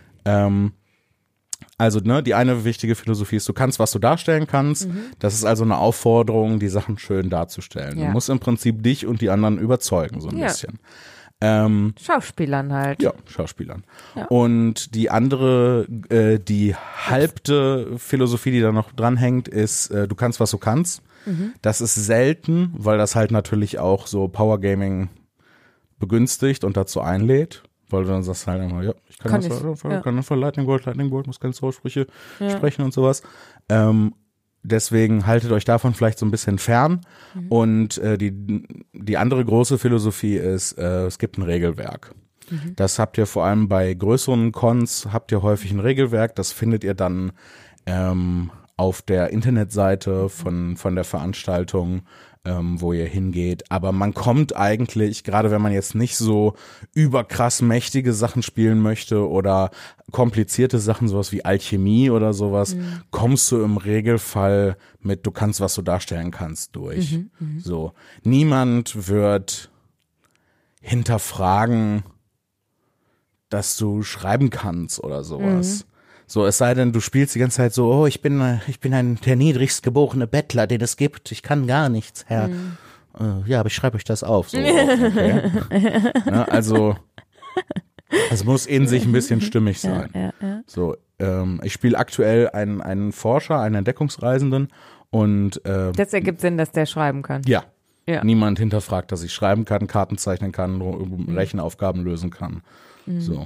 Also, die eine wichtige Philosophie ist, du kannst, was du darstellen kannst. Das ist also eine Aufforderung, die Sachen schön darzustellen. Ja. Du musst im Prinzip dich und die anderen überzeugen, so ein bisschen. Schauspielern halt. Ja, Schauspielern. Ja. Und die andere, die halbte Philosophie, die da noch dranhängt, ist, du kannst, was du kannst. Das ist selten, weil das halt natürlich auch so Power Gaming begünstigt und dazu einlädt. Weil du dann sagst halt immer, ja, ich kann einfach Lightning Bolt, muss keine Zaubersprüche sprechen und sowas. Deswegen haltet euch davon vielleicht so ein bisschen fern. Und die andere große Philosophie ist, es gibt ein Regelwerk. Das habt ihr vor allem bei größeren Cons, habt ihr häufig ein Regelwerk. Das findet ihr dann auf der Internetseite von der Veranstaltung, wo ihr hingeht. Aber man kommt eigentlich, gerade wenn man jetzt nicht so überkrass mächtige Sachen spielen möchte oder komplizierte Sachen, sowas wie Alchemie oder sowas, kommst du im Regelfall mit, du kannst, was du darstellen kannst, durch. So. Niemand wird hinterfragen, dass du schreiben kannst oder sowas. So, es sei denn, du spielst die ganze Zeit so, ich bin der niedrigst geborene Bettler, den es gibt. Ich kann gar nichts, Herr. Ja, aber ich schreibe euch das auf. So, okay. Also, es muss in sich ein bisschen stimmig sein. Ja. So, ich spiele aktuell einen Forscher, einen Entdeckungsreisenden und das ergibt Sinn, dass der schreiben kann. Ja. Niemand hinterfragt, dass ich schreiben kann, Karten zeichnen kann, Rechenaufgaben lösen kann. So.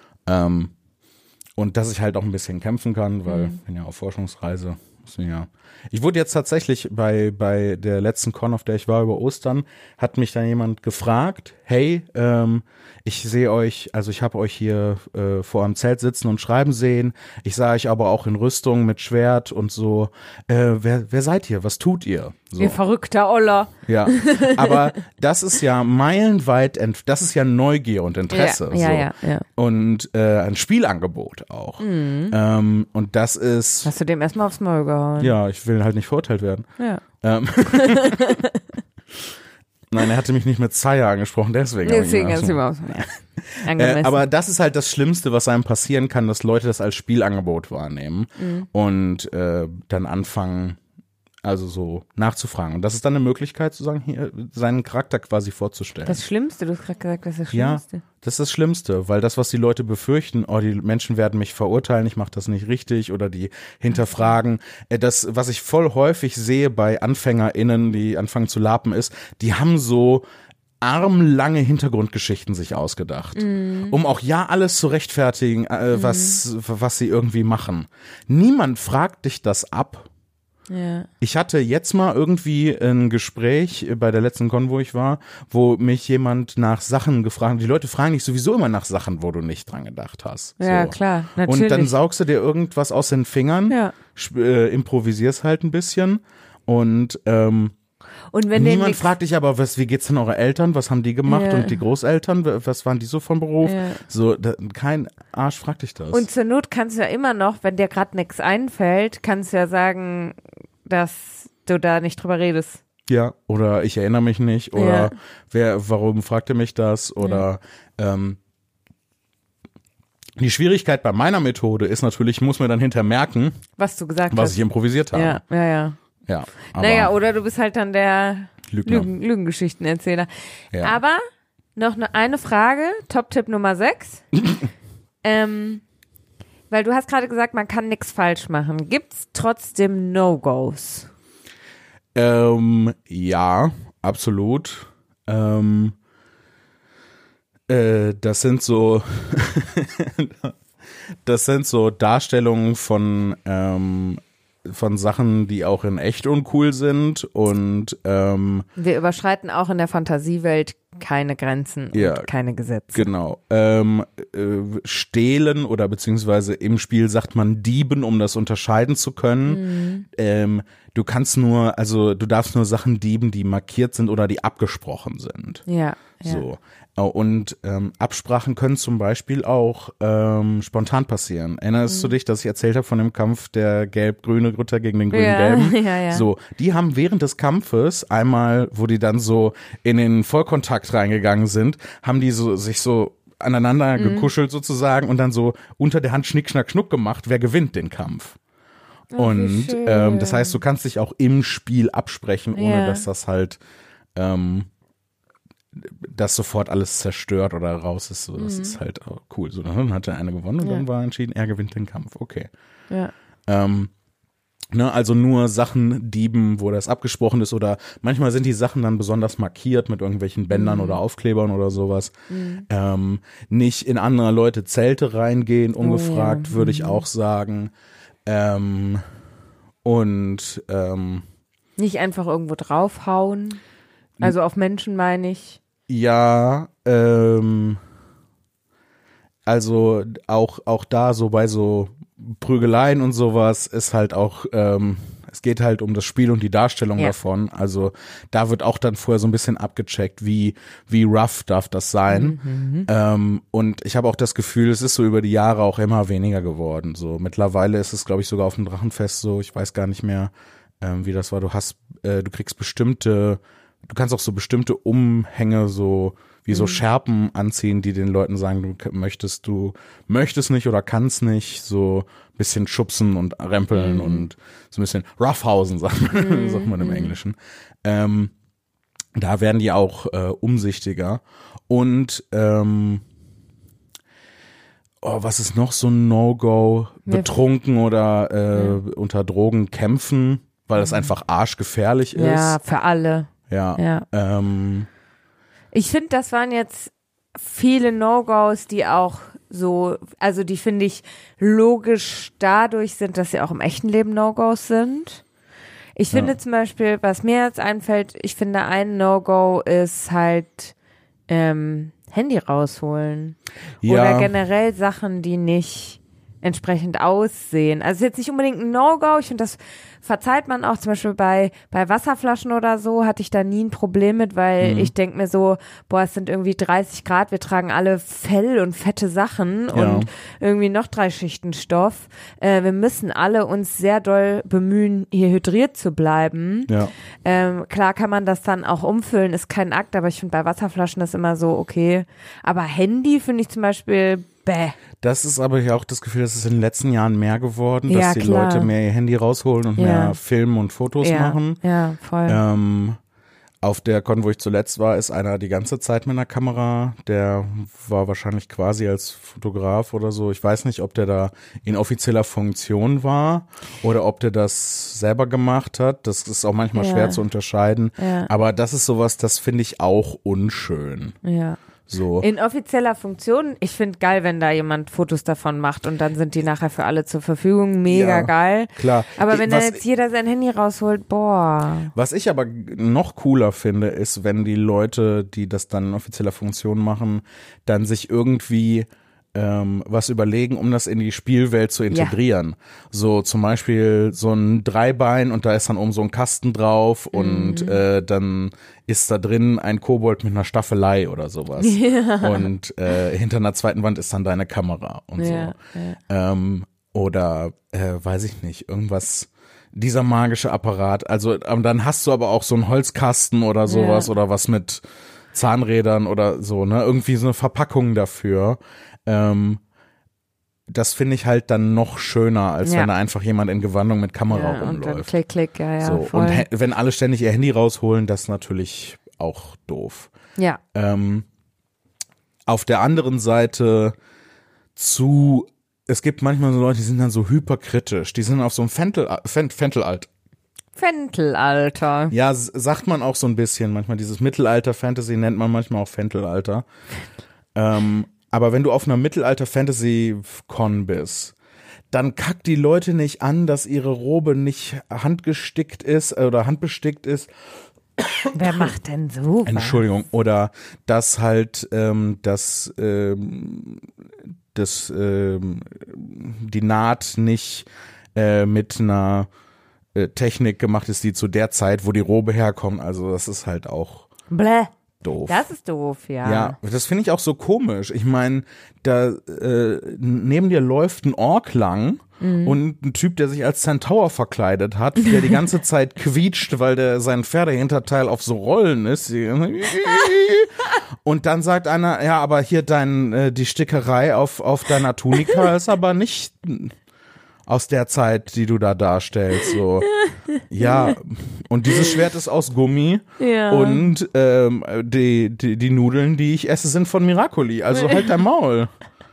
Und dass ich halt auch ein bisschen kämpfen kann, weil ich bin ja auf Forschungsreise. Ich wurde jetzt tatsächlich bei der letzten Con, auf der ich war über Ostern, hat mich dann jemand gefragt, hey, ich sehe euch, also ich habe euch hier vor einem Zelt sitzen und schreiben sehen. Ich sah euch aber auch in Rüstung mit Schwert und so. Wer seid ihr? Was tut ihr? So. Ihr verrückter Oller. Ja, aber das ist ja meilenweit, das ist ja Neugier und Interesse. Ja. Und ein Spielangebot auch. Und das ist... Hast du dem erstmal aufs Maul gehauen? Ja, ich will halt nicht verurteilt werden. Ja. Nein, er hatte mich nicht mit Sire angesprochen, deswegen. Deswegen hast du ihm angemessen. Aber das ist halt das Schlimmste, was einem passieren kann, dass Leute das als Spielangebot wahrnehmen und dann anfangen, also so nachzufragen. Und das ist dann eine Möglichkeit, zu sagen, hier seinen Charakter quasi vorzustellen. Das Schlimmste, du hast gerade gesagt, das ist das Schlimmste. Ja, das ist das Schlimmste, weil das, was die Leute befürchten, die Menschen werden mich verurteilen, ich mache das nicht richtig oder die hinterfragen. Das, was ich voll häufig sehe bei AnfängerInnen, die anfangen zu lapen, ist, die haben so armlange Hintergrundgeschichten sich ausgedacht, um auch alles zu rechtfertigen, was sie irgendwie machen. Niemand fragt dich das ab. Ja. Ich hatte jetzt mal irgendwie ein Gespräch bei der letzten Con, wo ich war, wo mich jemand nach Sachen gefragt hat. Die Leute fragen dich sowieso immer nach Sachen, wo du nicht dran gedacht hast. Ja, so. klar, natürlich. Und dann saugst du dir irgendwas aus den Fingern, improvisierst halt ein bisschen und wenn niemand fragt dich aber, wie geht's denn eure Eltern, was haben die gemacht und die Großeltern, was waren die so von Beruf? So, kein Arsch fragt dich das. Und zur Not kannst du ja immer noch, wenn dir gerade nichts einfällt, kannst du ja sagen, dass du da nicht drüber redest. Ja, oder ich erinnere mich nicht oder warum fragt ihr mich das oder die Schwierigkeit bei meiner Methode ist natürlich, ich muss mir dann hinterher merken, was du gesagt hast. Was ich improvisiert habe. Ja. Aber oder du bist halt dann der Lügner. Lügengeschichtenerzähler. Ja. Aber noch eine Frage, Top-Tipp Nummer 6. Weil du hast gerade gesagt, man kann nichts falsch machen. Gibt's trotzdem No-Gos? Ja, absolut. Das sind so Darstellungen von Sachen, die auch in echt uncool sind und wir überschreiten auch in der Fantasiewelt keine Grenzen und keine Gesetze. Genau. Stehlen oder beziehungsweise im Spiel sagt man Dieben, um das unterscheiden zu können. Du darfst nur Sachen dieben, die markiert sind oder die abgesprochen sind. Ja. So. Und Absprachen können zum Beispiel auch spontan passieren. Erinnerst du dich, dass ich erzählt habe von dem Kampf der gelb-grüne Ritter gegen den grün-gelben? Ja. So, die haben während des Kampfes einmal, wo die dann so in den Vollkontakt reingegangen sind, haben die sich so aneinander gekuschelt sozusagen und dann so unter der Hand Schnick, Schnack, Schnuck gemacht, wer gewinnt den Kampf. Und das heißt, du kannst dich auch im Spiel absprechen, ohne dass das halt dass sofort alles zerstört oder raus ist. So, das ist halt auch cool. So, dann hat der eine gewonnen und dann war entschieden, er gewinnt den Kampf. Okay. Ja. Also nur Sachen dieben, wo das abgesprochen ist oder manchmal sind die Sachen dann besonders markiert mit irgendwelchen Bändern oder Aufklebern oder sowas. Nicht in andere Leute Zelte reingehen, ungefragt, würde ich auch sagen. Nicht einfach irgendwo draufhauen. Also auf Menschen meine ich. Ja, also auch da so bei so Prügeleien und sowas ist halt auch, es geht halt um das Spiel und die Darstellung davon. Also da wird auch dann vorher so ein bisschen abgecheckt, wie rough darf das sein. Und ich habe auch das Gefühl, es ist so über die Jahre auch immer weniger geworden. So mittlerweile ist es, glaube ich, sogar auf dem Drachenfest so, ich weiß gar nicht mehr, wie das war. Du kriegst du kannst auch so bestimmte Umhänge so wie so Schärpen anziehen, die den Leuten sagen, du möchtest nicht oder kannst nicht, so ein bisschen schubsen und rempeln und so ein bisschen roughhausen, sagt man im Englischen. Da werden die auch umsichtiger. Und was ist noch so ein No-Go? Betrunken oder unter Drogen kämpfen, weil das einfach arschgefährlich ist. Ja, für alle. Ja. Ich finde, das waren jetzt viele No-Gos, die auch so, also die finde ich logisch dadurch sind, dass sie auch im echten Leben No-Gos sind. Ich finde zum Beispiel, was mir jetzt einfällt, ich finde ein No-Go ist halt Handy rausholen. Ja. Oder generell Sachen, die nicht entsprechend aussehen. Also ist jetzt nicht unbedingt ein No-Go. Ich finde, das verzeiht man auch. Zum Beispiel bei Wasserflaschen oder so hatte ich da nie ein Problem mit, weil ich denke mir so, boah, es sind irgendwie 30 Grad, wir tragen alle Fell und fette Sachen und irgendwie noch 3 Schichten Stoff. Wir müssen alle uns sehr doll bemühen, hier hydriert zu bleiben. Ja. Klar kann man das dann auch umfüllen, ist kein Akt, aber ich finde bei Wasserflaschen das immer so okay. Aber Handy finde ich zum Beispiel Das ist aber ja auch das Gefühl, dass es in den letzten Jahren mehr geworden, dass Ja, die klar. Leute mehr ihr Handy rausholen und mehr filmen und Fotos machen. Ja, voll. Auf der Con, wo ich zuletzt war, ist einer die ganze Zeit mit einer Kamera. Der war wahrscheinlich quasi als Fotograf oder so. Ich weiß nicht, ob der da in offizieller Funktion war oder ob der das selber gemacht hat. Das ist auch manchmal schwer zu unterscheiden. Ja. Aber das ist sowas, das finde ich auch unschön. Ja. So. In offizieller Funktion, ich finde geil, wenn da jemand Fotos davon macht und dann sind die nachher für alle zur Verfügung, mega Ja, geil. klar. Aber wenn da Was- jetzt jeder sein Handy rausholt, boah. Was ich aber noch cooler finde, ist, wenn die Leute, die das dann in offizieller Funktion machen, dann sich irgendwie was überlegen, um das in die Spielwelt zu integrieren. So zum Beispiel so ein Dreibein und da ist dann oben so ein Kasten drauf und dann ist da drin ein Kobold mit einer Staffelei oder sowas. Und hinter einer zweiten Wand ist dann deine Kamera und so. Oder weiß ich nicht, irgendwas, dieser magische Apparat. Also dann hast du aber auch so einen Holzkasten oder sowas oder was mit Zahnrädern oder so, ne? Irgendwie so eine Verpackung dafür. Das finde ich halt dann noch schöner, als wenn da einfach jemand in Gewandung mit Kamera Und dann rumläuft. klick, klick, ja, So. voll. Und wenn alle ständig ihr Handy rausholen, das ist natürlich auch doof. Ja. Auf der anderen Seite es gibt manchmal so Leute, die sind dann so hyperkritisch, die sind auf so einem Fentelalter. Fentelalter. Ja, sagt man auch so ein bisschen. Manchmal dieses Mittelalter-Fantasy nennt man manchmal auch Fentelalter. Aber wenn du auf einer Mittelalter-Fantasy-Con bist, dann kackt die Leute nicht an, dass ihre Robe nicht handgestickt ist oder handbestickt ist. Wer macht denn so? Entschuldigung. Oder dass halt die Naht nicht mit einer Technik gemacht ist, die zu der Zeit, wo die Robe herkommt. Also das ist halt auch Bläh. doof. Das ist doof, ja. Ja, das finde ich auch so komisch. Ich meine, da neben dir läuft ein Ork lang und ein Typ, der sich als Centaur verkleidet hat, der die ganze Zeit quietscht, weil der sein Pferdehinterteil auf so Rollen ist. Und dann sagt einer, ja, aber hier die Stickerei auf deiner Tunika ist aber nicht aus der Zeit, die du da darstellst. So. Ja, und dieses Schwert ist aus Gummi und die Nudeln, die ich esse, sind von Miracoli. Also halt dein Maul.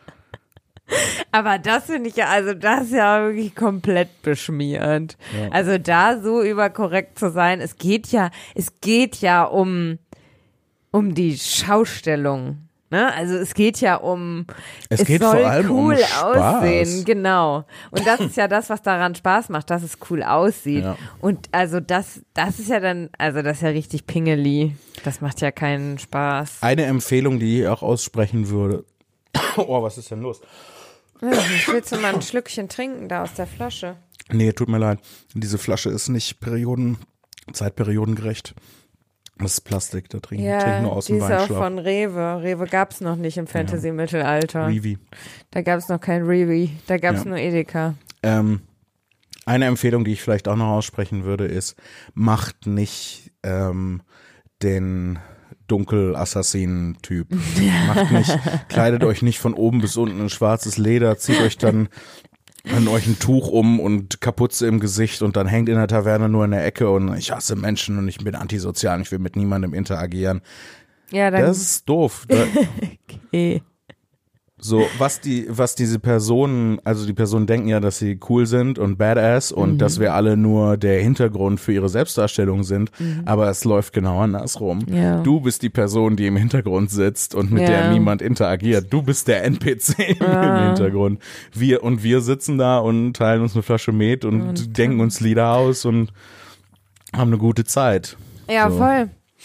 Aber das finde ich ja, also das ist ja wirklich komplett beschmiert. Ja. Also da so überkorrekt zu sein, es geht ja um die Schaustellung. Ne? Also es geht ja Es geht soll vor allem um cool Spaß. aussehen, genau. Und das ist ja das, was daran Spaß macht, dass es cool aussieht. Ja. Und also das ist ja dann, also das ist ja richtig pingeli. Das macht ja keinen Spaß. Eine Empfehlung, die ich auch aussprechen würde. Oh, was ist denn los? Willst du mal ein Schlückchen trinken da aus der Flasche? Nee, tut mir leid. Diese Flasche ist nicht zeitperiodengerecht. Das ist Plastik, da trinken nur aus die dem ist auch Weinschlauch. von Rewe. Rewe gab's noch nicht im Fantasy-Mittelalter. Revi. Da gab's noch kein Rewe. Da gab's Ja. nur Edeka. Eine Empfehlung, die ich vielleicht auch noch aussprechen würde, ist, macht nicht den Dunkel-Assassin-Typ. Macht nicht, kleidet euch nicht von oben bis unten in schwarzes Leder, zieht euch dann an euch ein Tuch um und Kapuze im Gesicht und dann hängt in der Taverne nur in der Ecke und ich hasse Menschen und ich bin antisozial und ich will mit niemandem interagieren. Ja, dann. Das ist doof. Okay. So, was diese Personen, also die Personen denken ja, dass sie cool sind und badass und dass wir alle nur der Hintergrund für ihre Selbstdarstellung sind, aber es läuft genau andersrum. Ja. Du bist die Person, die im Hintergrund sitzt und mit der niemand interagiert. Du bist der NPC im Hintergrund. Wir sitzen da und teilen uns eine Flasche Met und denken uns Lieder aus und haben eine gute Zeit. Ja, So. voll.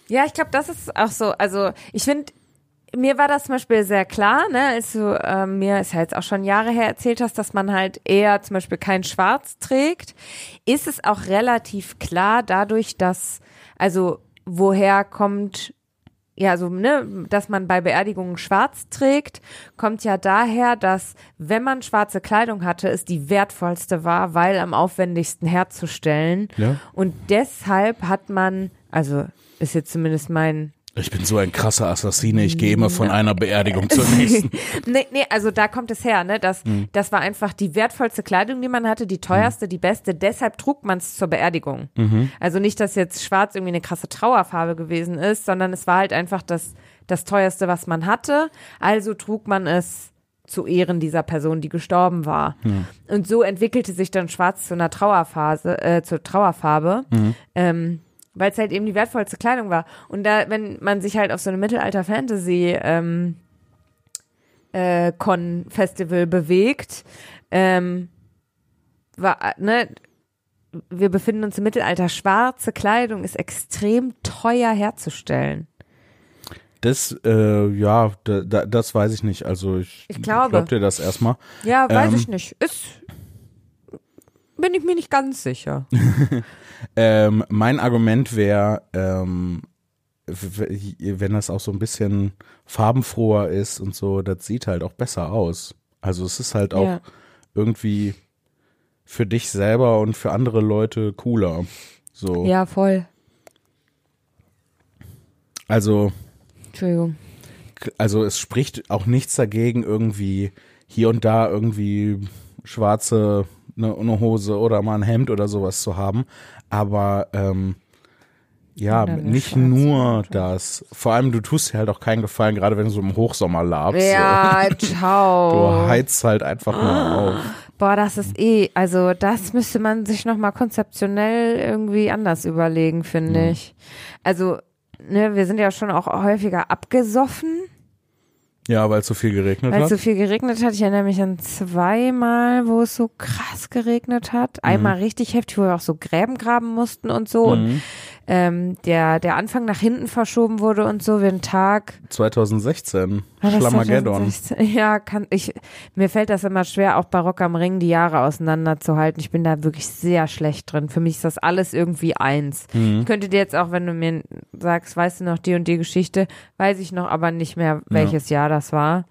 Ja, ich glaube, das ist auch so, also ich finde, mir war das zum Beispiel sehr klar, ne, als du mir, ist ja jetzt auch schon Jahre her, erzählt hast, dass man halt eher zum Beispiel kein Schwarz trägt, ist es auch relativ klar dadurch, dass, also woher kommt, ja, so, ne, dass man bei Beerdigungen schwarz trägt, kommt ja daher, dass, wenn man schwarze Kleidung hatte, es die wertvollste war, weil am aufwendigsten herzustellen. Ja. Und deshalb hat man, also ist jetzt zumindest mein Ich bin so ein krasser Assassine, ich gehe immer von einer Beerdigung zur nächsten. nee, also da kommt es her, ne? Das war einfach die wertvollste Kleidung, die man hatte, die teuerste, die beste, deshalb trug man es zur Beerdigung. Also nicht, dass jetzt schwarz irgendwie eine krasse Trauerfarbe gewesen ist, sondern es war halt einfach das teuerste, was man hatte, also trug man es zu Ehren dieser Person, die gestorben war. Und so entwickelte sich dann schwarz zu einer zur Trauerfarbe. Weil es halt eben die wertvollste Kleidung war. Und da, wenn man sich halt auf so eine Mittelalter-Fantasy Con-Festival bewegt, wir befinden uns im Mittelalter, schwarze Kleidung ist extrem teuer herzustellen. Das, das weiß ich nicht. Also ich glaube. Glaubt dir das erstmal? Ja, weiß ich nicht. Bin ich mir nicht ganz sicher. Mein Argument wäre, wenn das auch so ein bisschen farbenfroher ist und so, das sieht halt auch besser aus. Also es ist halt auch irgendwie für dich selber und für andere Leute cooler. So. Ja, voll. Also, Entschuldigung. Also es spricht auch nichts dagegen, irgendwie hier und da irgendwie schwarze eine Hose oder mal ein Hemd oder sowas zu haben. Aber nicht nur das. Vor allem, du tust dir halt auch keinen Gefallen, gerade wenn du so im Hochsommer labst. Ja, ciao. Du heizt halt einfach nur auf. Boah, das ist also das müsste man sich nochmal konzeptionell irgendwie anders überlegen, finde ich. Also, ne, wir sind ja schon auch häufiger abgesoffen. Ja, weil es so viel geregnet hat. Weil es so viel geregnet hat. Ich erinnere mich an 2-mal, wo es so krass geregnet hat. Einmal richtig heftig, wo wir auch so Gräben graben mussten und so. Und der Anfang nach hinten verschoben wurde und so wie ein Tag. 2016. Schlamageddon. Ja, mir fällt das immer schwer, auch bei Rock am Ring die Jahre auseinanderzuhalten. Ich bin da wirklich sehr schlecht drin. Für mich ist das alles irgendwie eins. Ich könnte dir jetzt auch, wenn du mir sagst, weißt du noch die und die Geschichte, weiß ich noch aber nicht mehr, welches Jahr das war.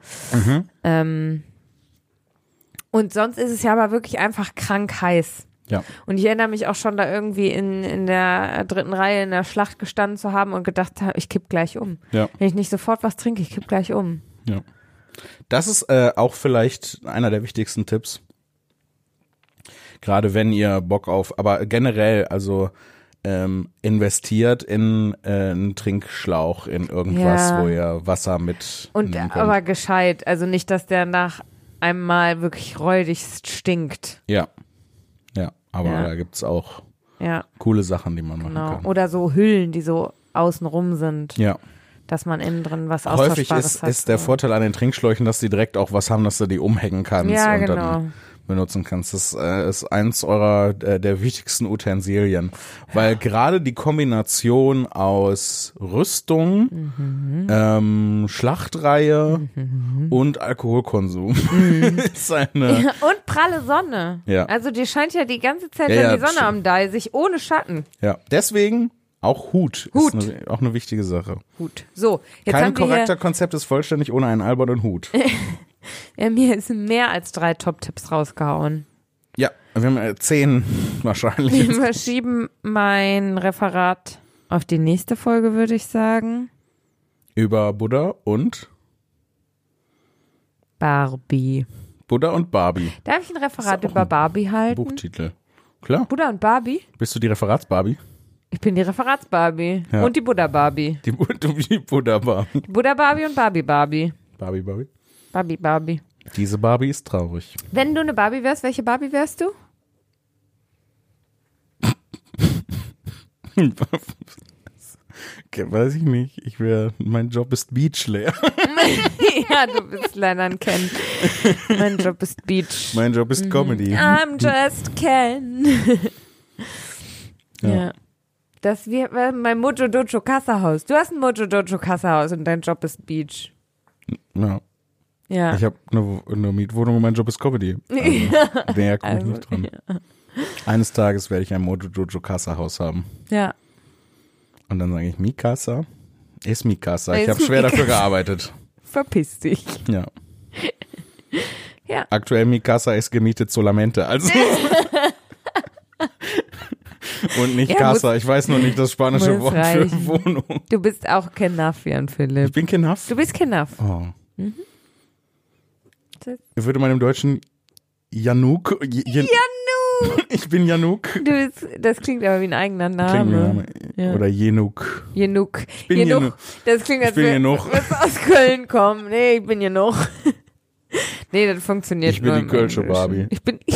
Und sonst ist es ja aber wirklich einfach krank heiß. Ja. Und ich erinnere mich auch schon da irgendwie in der 3. Reihe in der Schlacht gestanden zu haben und gedacht habe, ich kipp gleich um. Ja. Wenn ich nicht sofort was trinke, ich kipp gleich um. Ja. Das ist auch vielleicht einer der wichtigsten Tipps. Gerade wenn ihr Bock auf, aber generell, also investiert in einen Trinkschlauch, in irgendwas, wo ihr Wasser mit und aber gescheit, also nicht, dass der nach einmal wirklich räudigst stinkt. Ja. Aber da gibt's auch coole Sachen, die man machen kann. Oder so Hüllen, die so außenrum sind. Ja. Dass man innen drin was Austauschbares hat. Häufig ist der Vorteil an den Trinkschläuchen, dass die direkt auch was haben, dass du die umhängen kannst und dann benutzen kannst. Das ist eins der wichtigsten Utensilien. Weil gerade die Kombination aus Rüstung, Schlachtreihe und Alkoholkonsum ist eine... Und pralle Sonne. Ja. Also dir scheint ja die ganze Zeit die Sonne am Deisig, ohne Schatten. Ja, deswegen... Auch Hut. Ist auch eine wichtige Sache. Hut. So, jetzt kein Charakterkonzept ist vollständig ohne einen albernen Hut. Mir ist mehr als 3 Top-Tipps rausgehauen. Ja, wir haben 10 wahrscheinlich. Wir verschieben mein Referat auf die nächste Folge, würde ich sagen. Über Buddha und? Barbie. Buddha und Barbie. Darf ich ein Referat über Barbie halten? Buchtitel. Klar. Buddha und Barbie? Bist du die Referats-Barbie? Ich bin die Referats-Barbie. Ja. Und die Buddha-Barbie. Die Buddha-Barbie. Buddha-Barbie und Barbie-Barbie. Barbie-Barbie. Barbie-Barbie. Diese Barbie ist traurig. Wenn du eine Barbie wärst, welche Barbie wärst du? Weiß ich nicht. Mein Job ist Beachlehrer. Ja, du bist leider ein Ken. Mein Job ist Beach. Mein Job ist Comedy. I'm just Ken. Ja. dass wir mein Mojo Dojo Kassahaus. Du hast ein Mojo Dojo Kassahaus und dein Job ist Beach. Ja. Ja. Ich habe eine Mietwohnung und mein Job ist Comedy. Also, näher komme ich nicht dran. Ja. Eines Tages werde ich ein Mojo Dojo Kassahaus haben. Ja. Und dann sage ich, Mikasa ist Mikasa. Ich habe schwer dafür gearbeitet. Verpiss dich. Ja. Ja. Aktuell Mikasa ist gemietet solamente. Also und nicht Casa. Ich weiß noch nicht das spanische Wort für Wohnung. Du bist auch Kenafian, Philipp. Ich bin Kenaf? Du bist Kenaf. Oh. Mhm. Ich würde meinem Deutschen Januk. Januk! Ich bin Januk. Das klingt aber wie ein eigener Name. Ja. Oder Jenuk. Jenuk. Ich bin Jenuk. Das klingt, als würdest du aus Köln kommen. Nee, ich bin Jenuk. Nee, das funktioniert nicht. Ich bin die Kölsche Barbie. Ich bin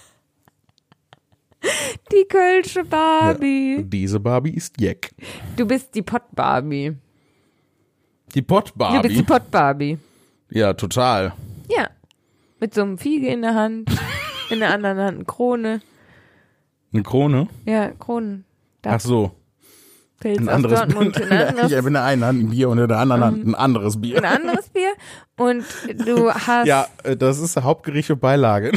die Kölsche Barbie. Ja, diese Barbie ist Jack. Du bist die Pott-Barbie. Die Pott-Barbie? Du bist die Pott-Barbie. Ja, total. Ja. Mit so einem Fiege in der Hand. In der anderen Hand eine Krone. Eine Krone? Ja, Kronen. Ach so. Pilz ein anderes Bier. Ich habe in der einen Hand ein Bier und in der anderen Hand ein anderes Bier. Ein anderes Bier. Und du hast... Ja, das ist Hauptgericht und Beilage.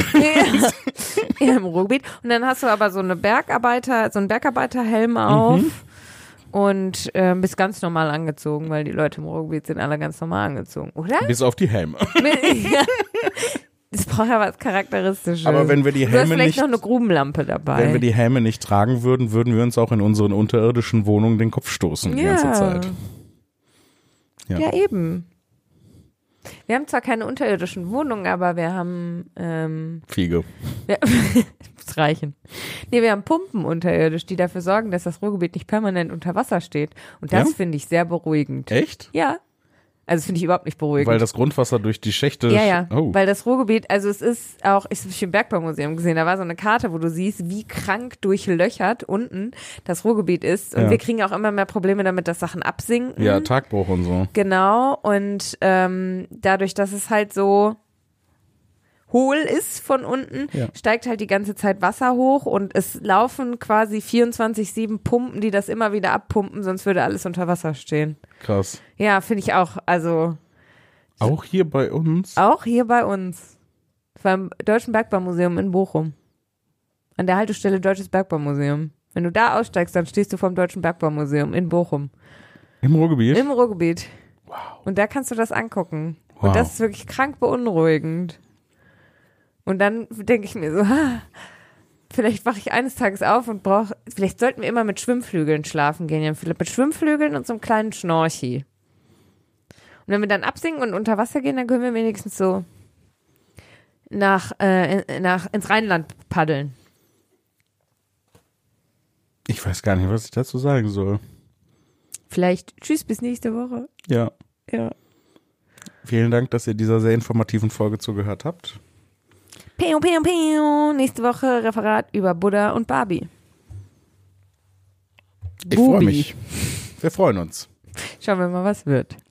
Ja, im Ruhrgebiet. Und dann hast du aber so einen Bergarbeiterhelm auf. Und bist ganz normal angezogen, weil die Leute im Ruhrgebiet sind alle ganz normal angezogen, oder? Bis auf die Helme. Ja. Das braucht ja was Charakteristisches. Aber wenn wir die Helme du hast vielleicht nicht, noch eine Grubenlampe dabei. Wenn wir die Helme nicht tragen würden, würden wir uns auch in unseren unterirdischen Wohnungen den Kopf stoßen die ganze Zeit. Ja, eben. Wir haben zwar keine unterirdischen Wohnungen, aber wir haben Fiege. Muss reichen. Nee, wir haben Pumpen unterirdisch, die dafür sorgen, dass das Ruhrgebiet nicht permanent unter Wasser steht. Und das finde ich sehr beruhigend. Echt? Ja. Also finde ich überhaupt nicht beruhigend. Weil das Grundwasser durch die Schächte... Ja. Weil das Ruhrgebiet, also es ist auch, ich habe im Bergbaumuseum gesehen, da war so eine Karte, wo du siehst, wie krank durchlöchert unten das Ruhrgebiet ist. Und wir kriegen auch immer mehr Probleme damit, dass Sachen absinken. Ja, Tagbruch und so. Genau. Und dadurch, dass es halt so hohl ist von unten, steigt halt die ganze Zeit Wasser hoch und es laufen quasi 24/7 Pumpen, die das immer wieder abpumpen, sonst würde alles unter Wasser stehen. Krass. Ja, finde ich auch, also. Auch hier bei uns? Auch hier bei uns. Beim Deutschen Bergbaumuseum in Bochum. An der Haltestelle Deutsches Bergbaumuseum. Wenn du da aussteigst, dann stehst du vom Deutschen Bergbaumuseum in Bochum. Im Ruhrgebiet? Im Ruhrgebiet. Wow. Und da kannst du das angucken. Wow. Und das ist wirklich krank beunruhigend. Und dann denke ich mir so, vielleicht wache ich eines Tages auf und vielleicht sollten wir immer mit Schwimmflügeln schlafen gehen, ja, Philipp, mit Schwimmflügeln und so einem kleinen Schnorchi. Und wenn wir dann absinken und unter Wasser gehen, dann können wir wenigstens so ins Rheinland paddeln. Ich weiß gar nicht, was ich dazu sagen soll. Vielleicht tschüss, bis nächste Woche. Ja. Ja. Vielen Dank, dass ihr dieser sehr informativen Folge zugehört habt. Piu, piu, piu. Nächste Woche Referat über Buddha und Barbie. Ich freue mich. Wir freuen uns. Schauen wir mal, was wird.